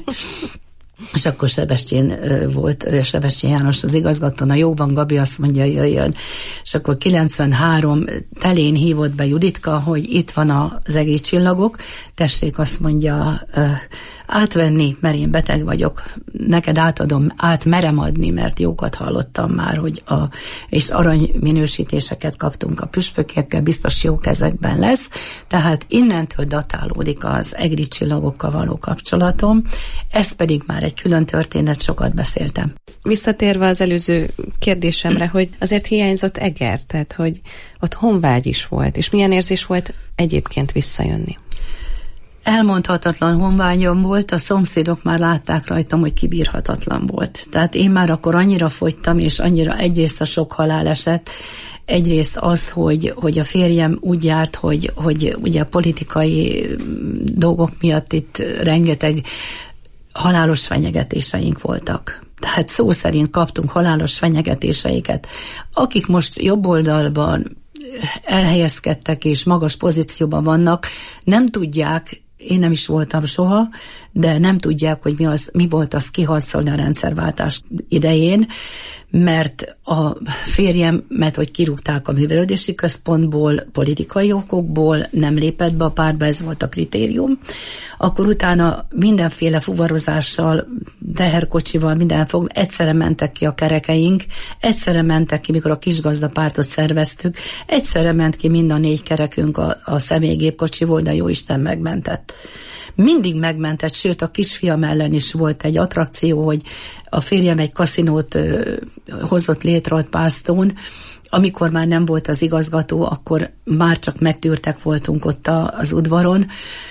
És akkor Sebestyén volt, Sebestyén János az igazgató, na jó van, Gabi, azt mondja, jöjjön. És akkor kilencvenhárom telén hívott be Juditka, hogy itt van az Egri Csillagok, tessék, azt mondja, átvenni, mert én beteg vagyok, neked átadom, át merem adni, mert jókat hallottam már, hogy a, és arany minősítéseket kaptunk a püspökekkel, biztos jó kezekben lesz, tehát innentől datálódik az Egri Csillagokkal való kapcsolatom, ez pedig már egy külön történet, sokat beszéltem.
Visszatérve az előző kérdésemre, hogy azért hiányzott Eger, tehát hogy ott honvágy is volt, és milyen érzés volt egyébként visszajönni?
Elmondhatatlan honvágyam volt, a szomszédok már látták rajtam, hogy kibírhatatlan volt. Tehát én már akkor annyira fogytam, és annyira egyrészt a sok haláleset, egyrészt az, hogy, hogy a férjem úgy járt, hogy, hogy ugye a politikai dolgok miatt itt rengeteg halálos fenyegetéseink voltak. Tehát szó szerint kaptunk halálos fenyegetéseiket. Akik most jobb oldalban elhelyezkedtek és magas pozícióban vannak, nem tudják, én nem is voltam soha, de nem tudják, hogy mi, az, mi volt azt kiharcolni a rendszerváltás idején, mert a férjem, mert hogy kirúgták a művelődési központból, politikai okokból, nem lépett be a pártba, ez volt a kritérium, akkor utána mindenféle fuvarozással, teherkocsival, minden fog, egyszerre mentek ki a kerekeink, egyszerre mentek ki, mikor a kisgazdapártot szerveztük, egyszerre ment ki mind a négy kerekünk a, a személygépkocsiból, de jóisten megmentett. Mindig megmentett, sőt a kisfiam ellen is volt egy attrakció, hogy a férjem egy kaszinót ö, hozott létre ott Pásztón, amikor már nem volt az igazgató, akkor már csak megtűrtek voltunk ott a, az udvaron,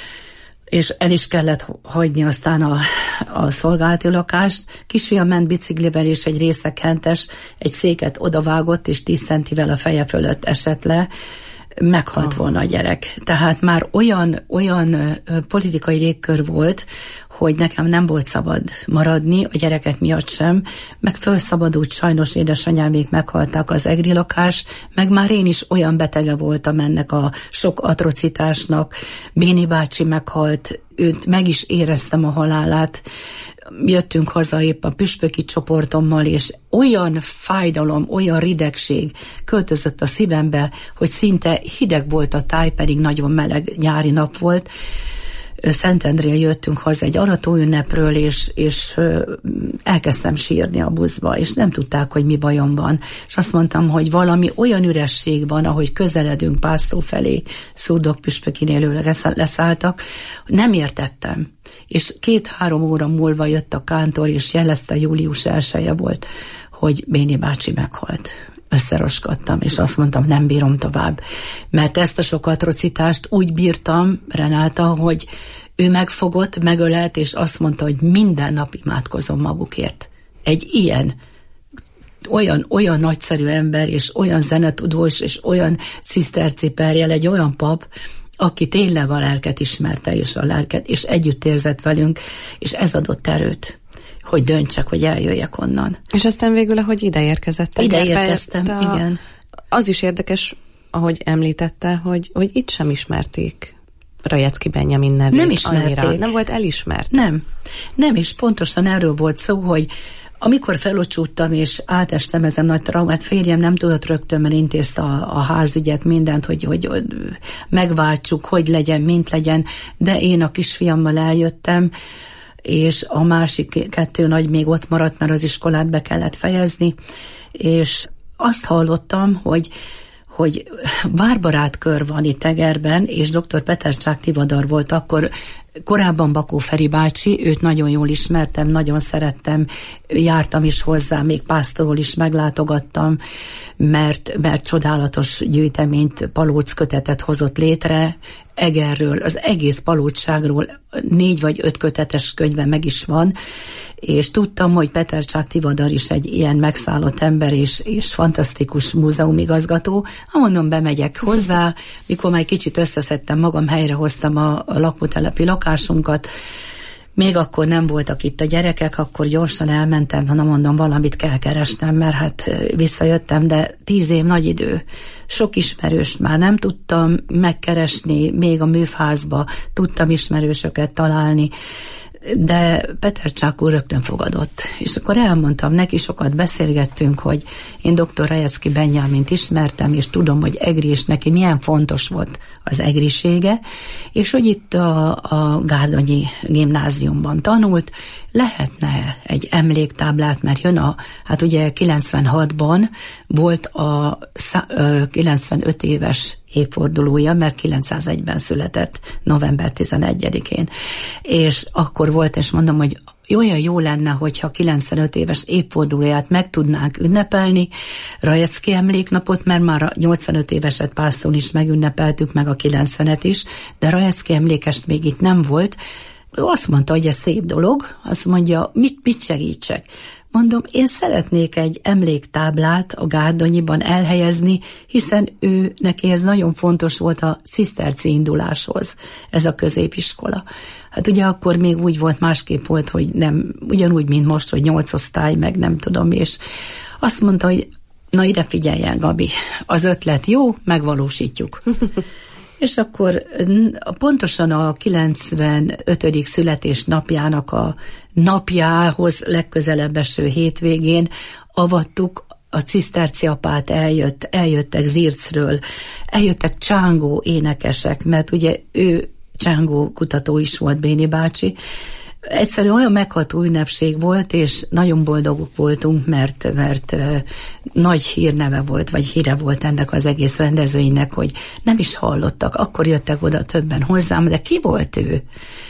és el is kellett hagyni aztán a, a szolgálati lakást. Kisfiam ment biciklivel, és egy részekhentes, egy széket odavágott, és tíz centivel a feje fölött esett le, meghalt volna a gyerek. Tehát már olyan, olyan politikai légkör volt, hogy nekem nem volt szabad maradni, a gyerekek miatt sem, meg felszabadult sajnos édesanyámék meghalták az egri lakás, meg már én is olyan betege voltam ennek a sok atrocitásnak. Béni bácsi meghalt, őt meg is éreztem a halálát, jöttünk haza épp a püspöki csoportommal, és olyan fájdalom, olyan ridegség költözött a szívembe, hogy szinte hideg volt a táj, pedig nagyon meleg nyári nap volt. Szentendrén jöttünk haza egy aratóünnepről, és, és elkezdtem sírni a buszba, és nem tudták, hogy mi bajom van. És azt mondtam, hogy valami olyan üresség van, ahogy közeledünk Pásztó felé, Szurdok püspökinél leszálltak, nem értettem. És két-három óra múlva jött a kántor, és jelezte, július elseje volt, hogy Béni bácsi meghalt. Összeroskadtam, és azt mondtam, nem bírom tovább. Mert ezt a sok atrocitást úgy bírtam, Renáta, hogy ő megfogott, megölelt, és azt mondta, hogy minden nap imádkozom magukért. Egy ilyen, olyan, olyan nagyszerű ember, és olyan zenetudós, és olyan ciszterciperjel, egy olyan pap, aki tényleg a lelket ismerte, és a lelket, és együtt érzett velünk, és ez adott erőt, hogy döntsek, hogy eljöjjek onnan.
És aztán végül, ahogy ide érkezett.
Ide érkeztem, a, igen.
Az is érdekes, ahogy említette, hogy, hogy itt sem ismerték Rajecki Benjamin nevét.
Nem ismerték.
Annyira. Nem volt elismert.
Nem. Nem, és pontosan erről volt szó, hogy amikor felocsúttam, és átestem ezen nagy traumát, férjem nem tudott rögtön, mert intézte a, a házügyet, mindent, hogy, hogy, hogy megváltsuk, hogy legyen, mint legyen, de én a kisfiammal eljöttem, és a másik kettő nagy még ott maradt, mert az iskolát be kellett fejezni, és azt hallottam, hogy hogy Várbarát kör van itt Egerben, és dr. Petercsák Tivadar volt akkor, korábban Bakó Feri bácsi, őt nagyon jól ismertem, nagyon szerettem, jártam is hozzá, még pásztorul is meglátogattam, mert, mert csodálatos gyűjteményt, palóc kötetet hozott létre, Egerről, az egész palócságról négy vagy öt kötetes könyve meg is van, és tudtam, hogy Petercsák Tivadar is egy ilyen megszállott ember, és, és fantasztikus múzeumigazgató. Ha mondom, bemegyek hozzá, mikor már kicsit összeszedtem magam, helyrehoztam a, a lakótelepi lakásunkat, még akkor nem voltak itt a gyerekek, akkor gyorsan elmentem, hanem mondom, valamit kell keresnem, mert hát visszajöttem, de tíz év nagy idő. Sok ismerőst már nem tudtam megkeresni, még a műfházba tudtam ismerősöket találni, de Petercsák úr rögtön fogadott. És akkor elmondtam neki, sokat beszélgettünk, hogy én dr. Rajecki Benjamint ismertem, és tudom, hogy Egri, és neki milyen fontos volt az egrisége, és hogy itt a, a Gárdonyi gimnáziumban tanult, lehetne egy emléktáblát, mert jön a, hát ugye kilencvenhatban volt a kilencvenöt éves évfordulója, mert kilencszázegyben született, november tizenegyedikén. És akkor volt, és mondom, hogy olyan jó lenne, hogyha kilencvenöt éves évfordulóját meg tudnánk ünnepelni, Rajecki emléknapot, mert már a nyolcvanöt éveset Pásztón is megünnepeltük, meg a kilencvenet is, de Rajecki emlékest még itt nem volt. Azt mondta, hogy ez szép dolog, azt mondja, mit, mit segítsek? Mondom, én szeretnék egy emléktáblát a Gárdonyiban elhelyezni, hiszen ő, neki ez nagyon fontos volt a ciszterci induláshoz, ez a középiskola. Hát ugye akkor még úgy volt, másképp volt, hogy nem, ugyanúgy, mint most, hogy nyolc osztály, meg nem tudom, és azt mondta, hogy na ide figyeljen, Gabi, az ötlet jó, megvalósítjuk. És akkor pontosan a kilencvenötödik születésnapjának a napjához legközelebb eső hétvégén avattuk, a ciszterci apát eljött, eljöttek Zircről, eljöttek csángó énekesek, mert ugye ő csángó kutató is volt, Béni bácsi. Egyszerűen olyan megható ünnepség volt, és nagyon boldogok voltunk, mert, mert uh, nagy hírneve volt, vagy híre volt ennek az egész rendezvénynek, hogy nem is hallottak, akkor jöttek oda többen hozzám, de ki volt ő?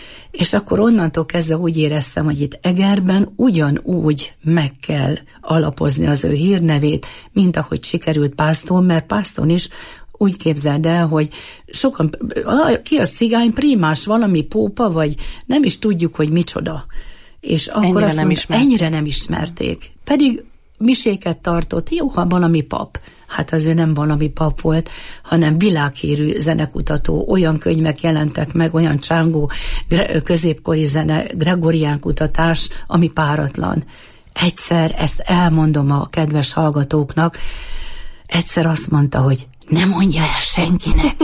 És akkor onnantól kezdve úgy éreztem, hogy itt Egerben ugyanúgy meg kell alapozni az ő hírnevét, mint ahogy sikerült Pásztón, mert Pásztón is úgy képzeld el, hogy sokan, ki az cigány, primás, valami pópa, vagy nem is tudjuk, hogy micsoda. És akkor
ennyire
azt
nem
mondta,
ismerték.
ennyire nem ismerték. Pedig miséket tartott, jó, ha valami pap. Hát az ő nem valami pap volt, hanem világhírű zenekutató, olyan könyvek jelentek meg, olyan csángó középkori zene, gregorián kutatás, ami páratlan. Egyszer, ezt elmondom a kedves hallgatóknak, egyszer azt mondta, hogy ne mondja el senkinek,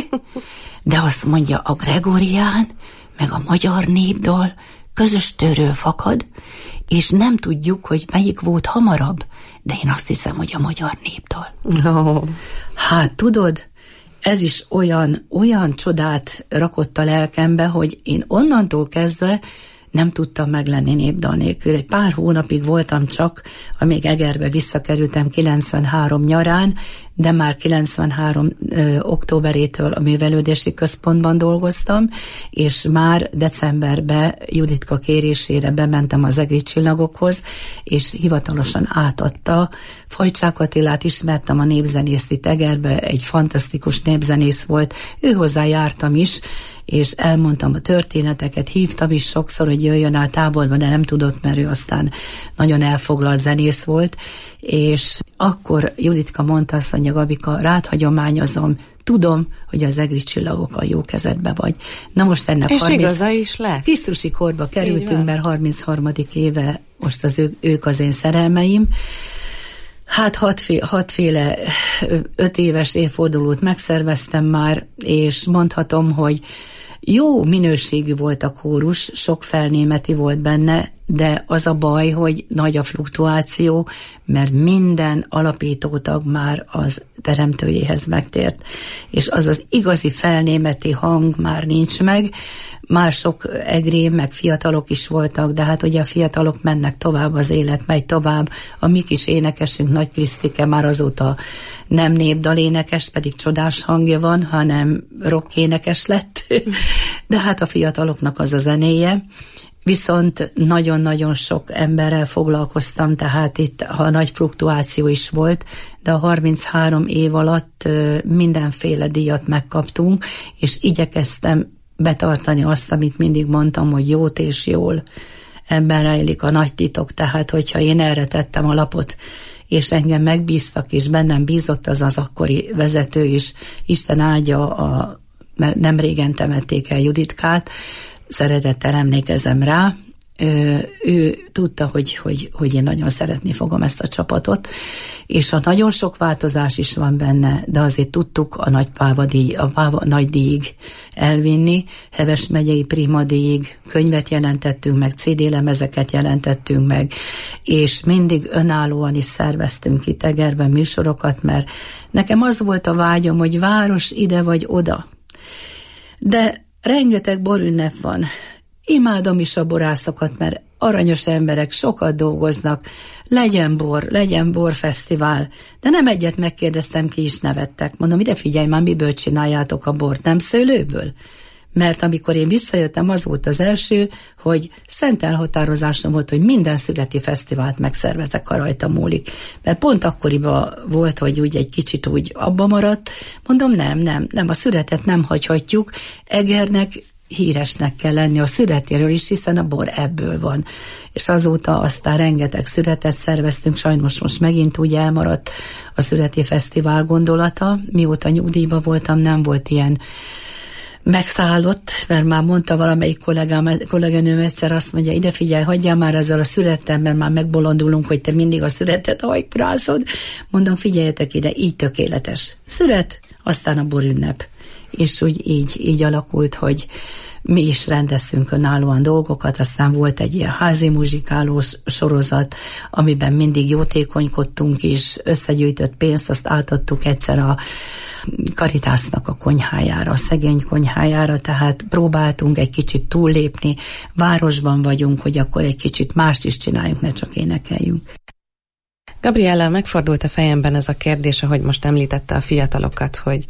de azt mondja, a gregorián, meg a magyar népdal közös tőről fakad, és nem tudjuk, hogy melyik volt hamarabb, de én azt hiszem, hogy a magyar népdal.
Oh.
Hát tudod, ez is olyan, olyan csodát rakott a lelkembe, hogy én onnantól kezdve nem tudtam meglenni népdal nélkül. Egy pár hónapig voltam csak, amíg Egerbe visszakerültem kilencvenhárom nyarán, de már kilencvenhárom ö, októberétől a művelődési központban dolgoztam, és már decemberben Juditka kérésére bementem az egri csillagokhoz, és hivatalosan átadta. Fajcsák Attilát ismertem, a népzenészt itt Egerbe, egy fantasztikus népzenész volt, ő hozzá jártam is, és elmondtam a történeteket, hívtam is sokszor, hogy jöjjön át táborba, de nem tudott, mert ő aztán nagyon elfoglalt zenész volt, és akkor Juditka mondta azt, hogy mondja, Gabika, rád hagyományozom, tudom, hogy az egri csillagokkal jó kezedbe vagy. Na most ennek
és
harminc
igaza is lett.
Tisztrusi korba kerültünk, mert harmincharmadik éve most az ő, ők az én szerelmeim. Hát hatféle, hatféle öt éves évfordulót megszerveztem már, és mondhatom, hogy jó minőségű volt a kórus, sok felnémeti volt benne, de az a baj, hogy nagy a fluktuáció, mert minden alapítótag már az teremtőjéhez megtért, és az az igazi felnémeti hang már nincs meg. Már sok egri, meg fiatalok is voltak, de hát ugye a fiatalok mennek tovább, az élet megy tovább. A mi kis énekesünk, Nagy Krisztike már azóta nem népdalénekes, pedig csodás hangja van, hanem rockénekes lett. De hát a fiataloknak az a zenéje. Viszont nagyon-nagyon sok emberrel foglalkoztam, tehát itt ha nagy fluktuáció is volt, de a harminchárom év alatt mindenféle díjat megkaptunk, és igyekeztem betartani azt, amit mindig mondtam, hogy jót és jól. Ebben rejlik a nagy titok, tehát hogyha én erre tettem a lapot, és engem megbíztak, és bennem bízott az az akkori vezető is, Isten áldja, a, mert nem régen temették el Juditkát, szeretettel emlékezem rá, ő, ő tudta, hogy, hogy, hogy én nagyon szeretni fogom ezt a csapatot, és a nagyon sok változás is van benne, de azért tudtuk a nagy pávadíj, a páva, nagy díjig elvinni, Heves megyei Prima díjig, könyvet jelentettünk meg, cé dé lemezeket jelentettünk meg, és mindig önállóan is szerveztünk itt Egerben műsorokat, mert nekem az volt a vágyom, hogy város ide vagy oda. De rengeteg borünnep van. Imádom is a borászokat, mert aranyos emberek, sokat dolgoznak. Legyen bor, legyen borfesztivál. De nem egyet megkérdeztem, ki is nevettek. Mondom, ide figyelj már, miből csináljátok a bort, nem szőlőből? Mert amikor én visszajöttem, az volt az első, hogy szent elhatározásom volt, hogy minden születi fesztivált megszervezek, ha rajta múlik. Mert pont akkoriban volt, hogy úgy egy kicsit úgy abba maradt. Mondom, nem, nem, nem, a születet nem hagyhatjuk. Egernek híresnek kell lenni a születéről is, hiszen a bor ebből van. És azóta aztán rengeteg születet szerveztünk, sajnos most megint úgy elmaradt a születi fesztivál gondolata. Mióta nyugdíjba voltam, nem volt ilyen megszállott, mert már mondta valamelyik kollégám, kolléganőm egyszer, azt mondja, ide figyelj, hagyjál már ezzel a születtem, mert már megbolondulunk, hogy te mindig a születet hajkrázod. Mondom, figyeljetek ide, így tökéletes. Szület, aztán a borünnep. És úgy így, így alakult, hogy mi is rendeztünk önállóan dolgokat, aztán volt egy ilyen házi muzsikáló sorozat, amiben mindig jótékonykodtunk is, összegyűjtött pénzt, azt átadtuk egyszer a Karitásnak a konyhájára, a szegény konyhájára, tehát próbáltunk egy kicsit túllépni, városban vagyunk, hogy akkor egy kicsit mást is csináljunk, ne csak énekeljünk.
Gabriella, megfordult a fejemben ez a kérdés, ahogy most említette a fiatalokat, hogy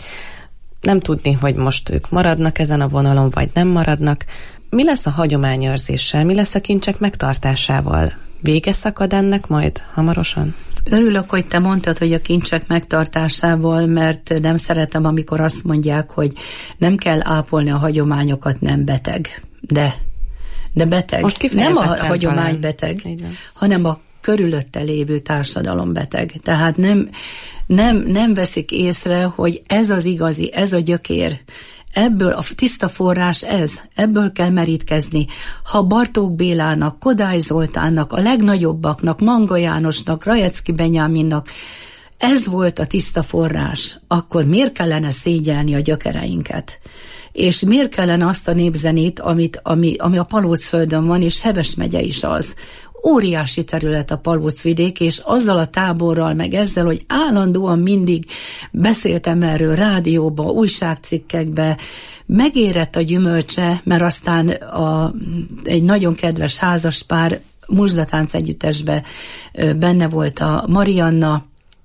nem tudni, hogy most ők maradnak ezen a vonalon, vagy nem maradnak. Mi lesz a hagyományőrzéssel? Mi lesz a kincsek megtartásával? Vége szakad ennek majd hamarosan?
Örülök, hogy te mondtad, hogy a kincsek megtartásával, mert nem szeretem, amikor azt mondják, hogy nem kell ápolni a hagyományokat, nem beteg. De, de beteg.
Most
nem a hagyomány beteg, hanem a körülötte lévő társadalom beteg. Tehát nem, nem, nem veszik észre, hogy ez az igazi, ez a gyökér. Ebből a tiszta forrás ez, ebből kell merítkezni. Ha Bartók Bélának, Kodály Zoltánnak, a legnagyobbaknak, Manga Jánosnak, Rajecki Benyáminnak ez volt a tiszta forrás, akkor miért kellene szégyelni a gyökereinket? És miért kellene azt a népzenét, amit, ami, ami a Palócföldön van, és Heves megye is az. Óriási terület a Palócvidék, és azzal a táborral, meg ezzel, hogy állandóan mindig beszéltem erről rádióba, újságcikkekbe, megérett a gyümölcse, mert aztán a, egy nagyon kedves házaspár Muzsdatánc együttesbe benne volt a Marianna,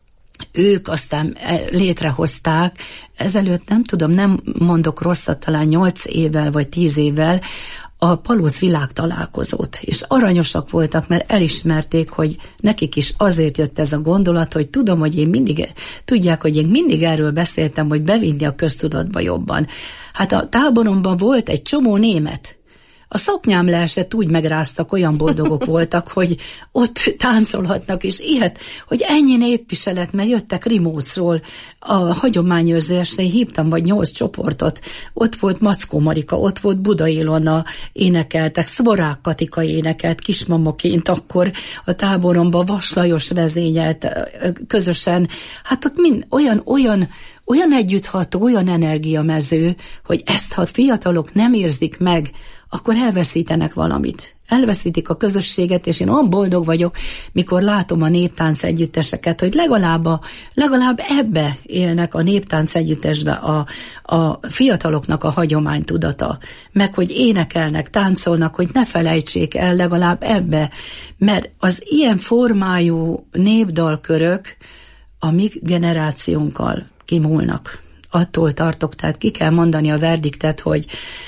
ők aztán létrehozták, ezelőtt nem tudom, nem mondok rosszat, talán nyolc évvel vagy tíz évvel, a Palóc világtalálkozót, és aranyosak voltak, mert elismerték, hogy nekik is azért jött ez a gondolat, hogy tudom, hogy én mindig, tudják, hogy én mindig erről beszéltem, hogy bevinni a köztudatba jobban. Hát a táboromban volt egy csomó német, A szoknyám leesett, úgy megráztak, olyan boldogok voltak, hogy ott táncolhatnak, és ilyet, hogy ennyi népviselet, mert jöttek Rimócról, a hagyományőrzésre hívtam vagy nyolc csoportot, ott volt Mackó Marika, ott volt Buda Ilona énekeltek, Szvorák Katika énekelt kismamaként akkor a táboromban, Vas Lajos vezényelt közösen, hát ott mind olyan, olyan olyan együttható, olyan energiamező, hogy ezt, ha fiatalok nem érzik meg, akkor elveszítenek valamit. Elveszítik a közösséget, és én olyan boldog vagyok, mikor látom a néptánc együtteseket, hogy legalább, a, legalább ebbe élnek a néptánc együttesbe a, a fiataloknak a hagyománytudata, meg hogy énekelnek, táncolnak, hogy ne felejtsék el legalább ebbe, mert az ilyen formájú népdalkörök a mi generációnkkal kimúlnak. Attól tartok, tehát ki kell mondani a verdiktet, hogy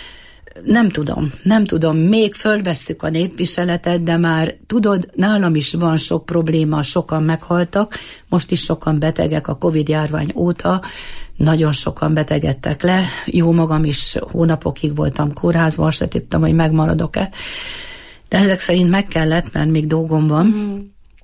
nem tudom, nem tudom, még fölvesztük a népviseletet, de már tudod, nálam is van sok probléma, sokan meghaltak, most is sokan betegek a Covid-járvány óta, nagyon sokan betegedtek le, jó magam is hónapokig voltam kórházban, se tudtam, hogy megmaradok-e, de ezek szerint meg kellett, mert még dolgom van, mm.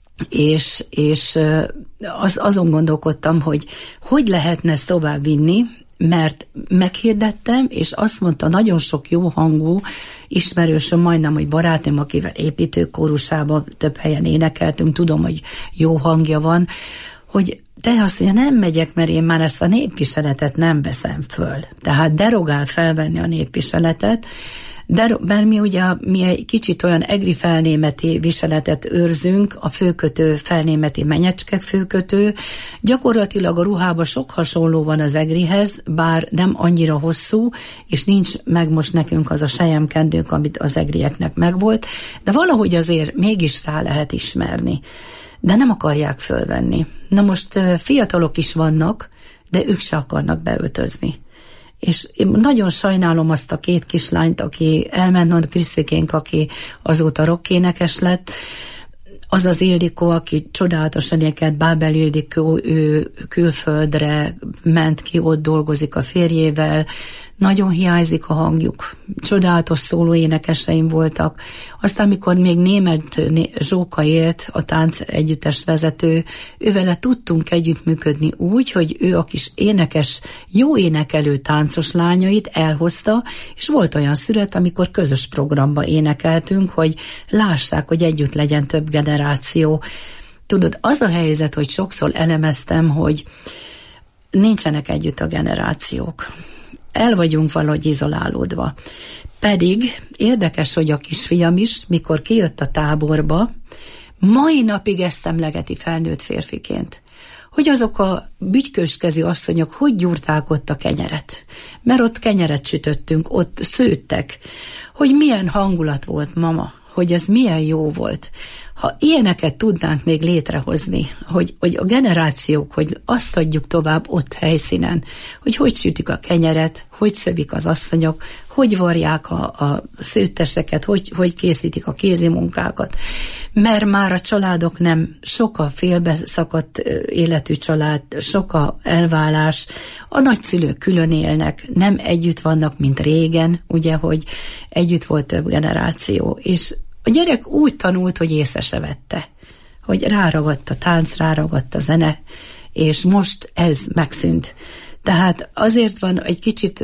és, és az, azon gondolkodtam, hogy hogy lehetne ezt tovább vinni, mert meghirdettem, és azt mondta nagyon sok jó hangú ismerősöm, majdnem, hogy barátom, akivel építőkórusában több helyen énekeltünk, tudom, hogy jó hangja van, hogy de azt mondja, nem megyek, mert én már ezt a népviseletet nem veszem föl. Tehát derogál felvenni a népviseletet, de mert mi ugye mi egy kicsit olyan egri felnémeti viseletet őrzünk, a főkötő felnémeti menyecskek főkötő, gyakorlatilag a ruhában sok hasonló van az egrihez, bár nem annyira hosszú, és nincs meg most nekünk az a selyemkendőnk, amit az egrieknek megvolt, de valahogy azért mégis rá lehet ismerni. De nem akarják fölvenni. Na most fiatalok is vannak, de ők se akarnak beöltözni. És én nagyon sajnálom azt a két kislányt, aki elment, a Krisztikénk, aki azóta rockénekes lett, az az Ildikó, aki csodálatosan énekelt, Bábel Ildikó, ő külföldre ment ki, ott dolgozik a férjével, nagyon hiányzik a hangjuk, csodálatos szólóénekeseim voltak. Aztán, mikor még német Zsóka élt, a tánc együttes vezető, ővele tudtunk együttműködni úgy, hogy ő a kis énekes, jó énekelő táncos lányait elhozta, és volt olyan szület, amikor közös programba énekeltünk, hogy lássák, hogy együtt legyen több generáció. Tudod, az a helyzet, hogy sokszor elemeztem, hogy nincsenek együtt a generációk. El vagyunk valahogy izolálódva. Pedig érdekes, hogy a kisfiam is, mikor kijött a táborba, mai napig ezt emlegeti felnőtt férfiként. Hogy azok a bütykőskezű asszonyok hogy gyúrták ott a kenyeret. Mert ott kenyeret sütöttünk, ott szőttek. Hogy milyen hangulat volt, mama, hogy ez milyen jó volt. Ha ilyeneket tudnánk még létrehozni, hogy, hogy a generációk, hogy azt adjuk tovább ott helyszínen, hogy hogy sütik a kenyeret, hogy szövik az asszonyok, hogy varják a, a szőtteseket, hogy, hogy készítik a kézi munkákat. Mert már a családok nem, sok a félbeszakadt életű család, sok a elválás, a nagyszülők külön élnek, nem együtt vannak, mint régen, ugye, hogy együtt volt több generáció, és a gyerek úgy tanult, hogy észre se vette, hogy ráragadt a tánc, ráragadt a zene, és most ez megszűnt. Tehát azért van egy kicsit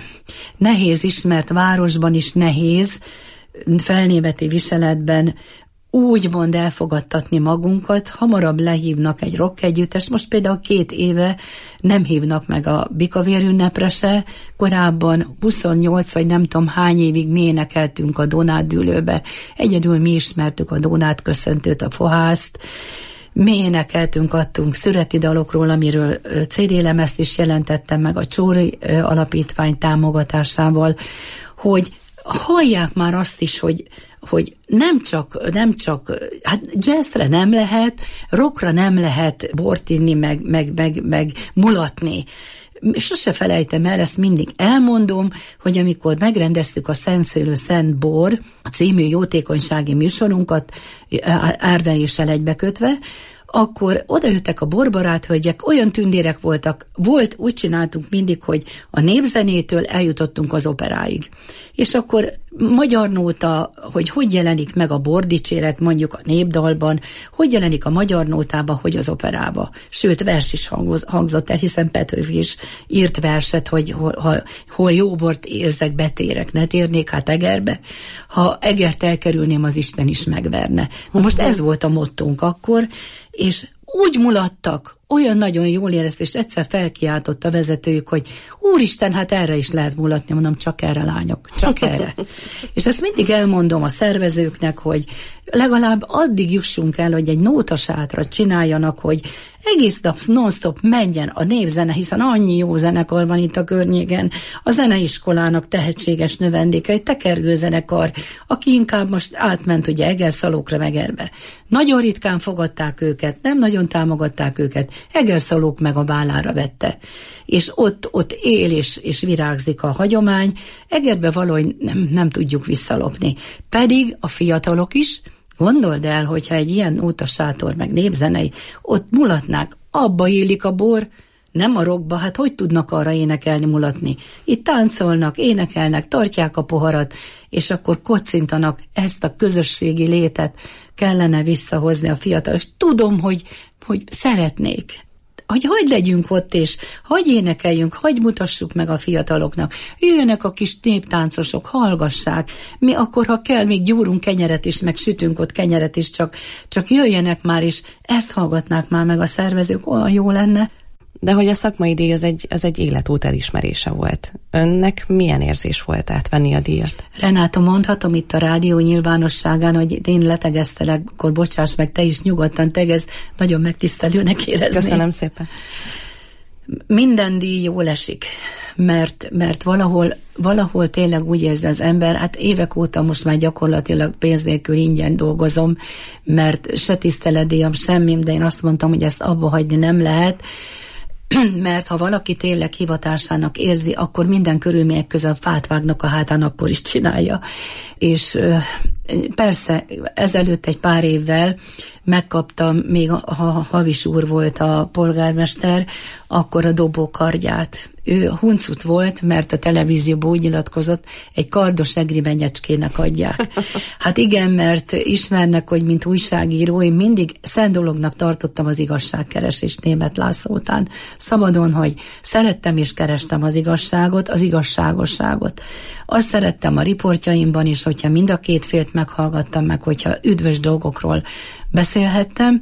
nehéz is, mert városban is nehéz felnéveti viseletben úgymond elfogadtatni magunkat, hamarabb lehívnak egy rock együttes, most például két éve nem hívnak meg a Bikavér ünnepre se, korábban huszonnyolc vagy nem tudom hány évig mi énekeltünk a Donát dűlőbe, egyedül mi ismertük a Donát köszöntőt, a fohászt, mi énekeltünk, adtunk szüreti dalokról, amiről cé dé lemezt is jelentettem meg a Csóri Alapítvány támogatásával, hogy hallják már azt is, hogy, hogy nem csak, nem csak, hát jazzre nem lehet, rockra nem lehet bort inni, meg, meg, meg, meg mulatni. Sose felejtem el, ezt mindig elmondom, hogy amikor megrendeztük a Szent Szőlő Szent Bor, a című jótékonysági műsorunkat árveréssel egybekötve, akkor odajöttek a borbarát hölgyek, olyan tündérek voltak, volt, úgy csináltunk mindig, hogy a népzenétől eljutottunk az operáig. És akkor magyar nóta, hogy hogy jelenik meg a bordicséret mondjuk a népdalban, hogy jelenik a magyar nótába, hogy az operába. Sőt, vers is hangzott el, hiszen Petőfi is írt verset, hogy hol, ha, hol jó bort érzek, betérek, ne térnék hát Egerbe. Ha Egert elkerülném, az Isten is megverne. Most ez volt a mottónk akkor, és úgy mulattak, olyan nagyon jól érezte, és egyszer felkiáltott a vezetőjük, hogy úristen, hát erre is lehet mulatni, mondom, csak erre lányok, csak erre. És ezt mindig elmondom a szervezőknek, hogy legalább addig jussunk el, hogy egy nótasátra csináljanak, hogy egész nap non-stop menjen a népzene, hiszen annyi jó zenekar van itt a környéken, a zeneiskolának tehetséges növendéke, egy tekergő zenekar, aki inkább most átment ugye Egerszalókra, Megerbe. Nagyon ritkán fogadták őket, nem nagyon támogatták őket, Egerszalók meg a vállára vette. És ott, ott él és, és virágzik a hagyomány, Egerbe valahogy nem, nem tudjuk visszalopni. Pedig a fiatalok is, gondold el, hogyha egy ilyen nótasátor meg népzenei, ott mulatnák, abba illik a bor, nem a rockba, hát hogy tudnak arra énekelni, mulatni? Itt táncolnak, énekelnek, tartják a poharat, és akkor kocintanak, ezt a közösségi létet kellene visszahozni a fiatal. És tudom, hogy, hogy szeretnék, hogy hagy legyünk ott, és hagy énekeljünk, hagy mutassuk meg a fiataloknak. Jöjjenek a kis néptáncosok, hallgassák. Mi akkor, ha kell, még gyúrunk kenyeret is, meg sütünk ott kenyeret is, csak, csak jöjjenek már, és ezt hallgatnák már meg a szervezők, olyan jó lenne.
De hogy a szakmai díj az egy, az egy életút elismerése volt. Önnek milyen érzés volt átvenni a díjat?
Renáta, mondhatom itt a rádió nyilvánosságán, hogy én letegeztelek, akkor bocsáss meg, te is nyugodtan tegez, nagyon megtisztelőnek érezni.
Köszönöm szépen.
Minden díj jól esik, mert, mert valahol, valahol tényleg úgy érzi az ember, hát évek óta most már gyakorlatilag pénz nélkül ingyen dolgozom, mert se tiszteletdíjam, semmim, de én azt mondtam, hogy ezt abba hagyni nem lehet, mert ha valaki tényleg hivatásának érzi, akkor minden körülmények között fát vágnak a hátán, akkor is csinálja. És persze, ezelőtt egy pár évvel megkaptam, még ha Havis úr volt a polgármester, akkor a dobókardját. Ő huncut volt, mert a televízióban úgy nyilatkozott, egy kardos egri menyecskének adják. Hát igen, mert ismernek, hogy mint újságíró, én mindig szent dolognak tartottam az igazságkeresést Németh László után. Szabadon, hogy szerettem és kerestem az igazságot, az igazságosságot. Azt szerettem a riportjaimban is, hogyha mind a két félt meghallgattam meg, hogyha üdvös dolgokról beszélhettem,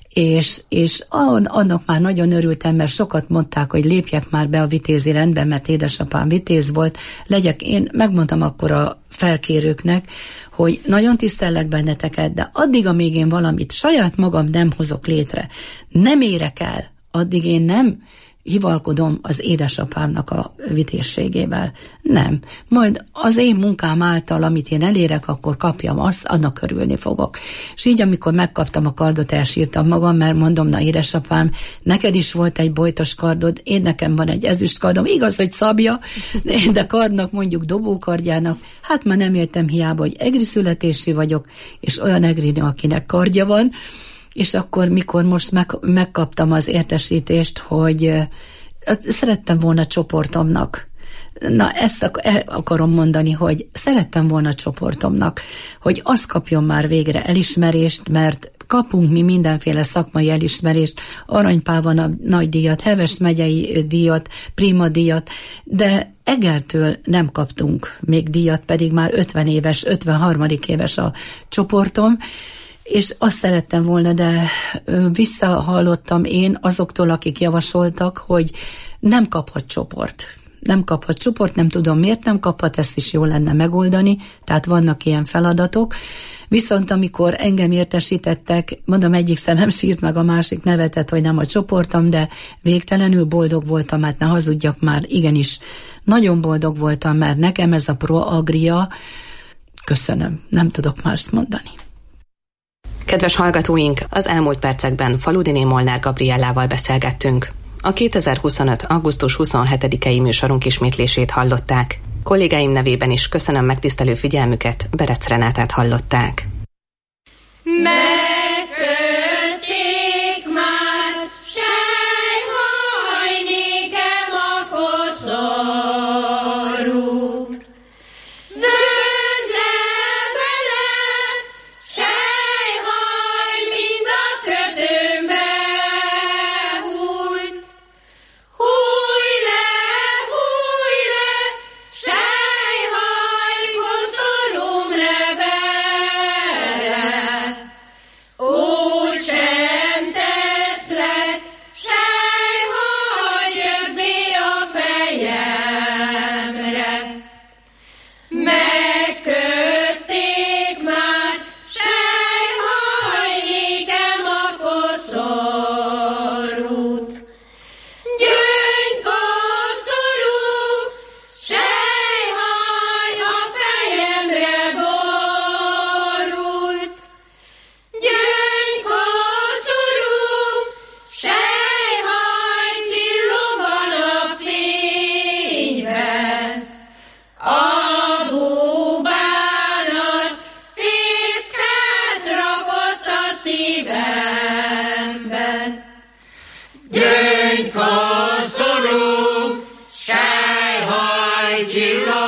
és, és annak már nagyon örültem, mert sokat mondták, hogy lépjek már be a vitézi rendbe, mert édesapám vitéz volt, legyek én, megmondtam akkor a felkérőknek, hogy nagyon tisztellek benneteket, de addig, amíg én valamit saját magam nem hozok létre, nem érek el, addig én nem hivalkodom az édesapámnak a vitézségével. Nem. Majd az én munkám által, amit én elérek, akkor kapjam azt, annak örülni fogok. És így, amikor megkaptam a kardot, elsírtam magam, mert mondom, na édesapám, neked is volt egy bojtos kardod, én nekem van egy ezüst kardom, igaz, hogy szabja, de kardnak mondjuk dobókardjának, hát már nem éltem hiába, hogy egri születésű vagyok, és olyan egrinő, akinek kardja van. És akkor, mikor most meg, megkaptam az értesítést, hogy szerettem volna csoportomnak, na ezt ak- el akarom mondani, hogy szerettem volna csoportomnak, hogy azt kapjon már végre elismerést, mert kapunk mi mindenféle szakmai elismerést, Aranypálvan a nagy díjat, Heves megyei díjat, Prima díjat, de Egertől nem kaptunk még díjat, pedig már ötven éves, ötvenharmadik éves a csoportom, és azt szerettem volna, de visszahallottam én azoktól, akik javasoltak, hogy nem kaphat csoport. Nem kaphat csoport, nem tudom miért nem kaphat, ezt is jól lenne megoldani, tehát vannak ilyen feladatok. Viszont amikor engem értesítettek, mondom, egyik szemem sírt, meg a másik nevetett, hogy nem a csoportom, de végtelenül boldog voltam, hát ne hazudjak már, igenis, nagyon boldog voltam, mert nekem ez a Proagria, köszönöm, nem tudok mást mondani.
Kedves hallgatóink, az elmúlt percekben Faludiné Molnár Gabriellával beszélgettünk. A kétezer-huszonöt. augusztus huszonhetedikei műsorunk ismétlését hallották. Kollégáim nevében is köszönöm megtisztelő figyelmüket, Berec Renátát hallották.
Megkötik szívemben. Gyöngykoszorú, sejhajcsillag,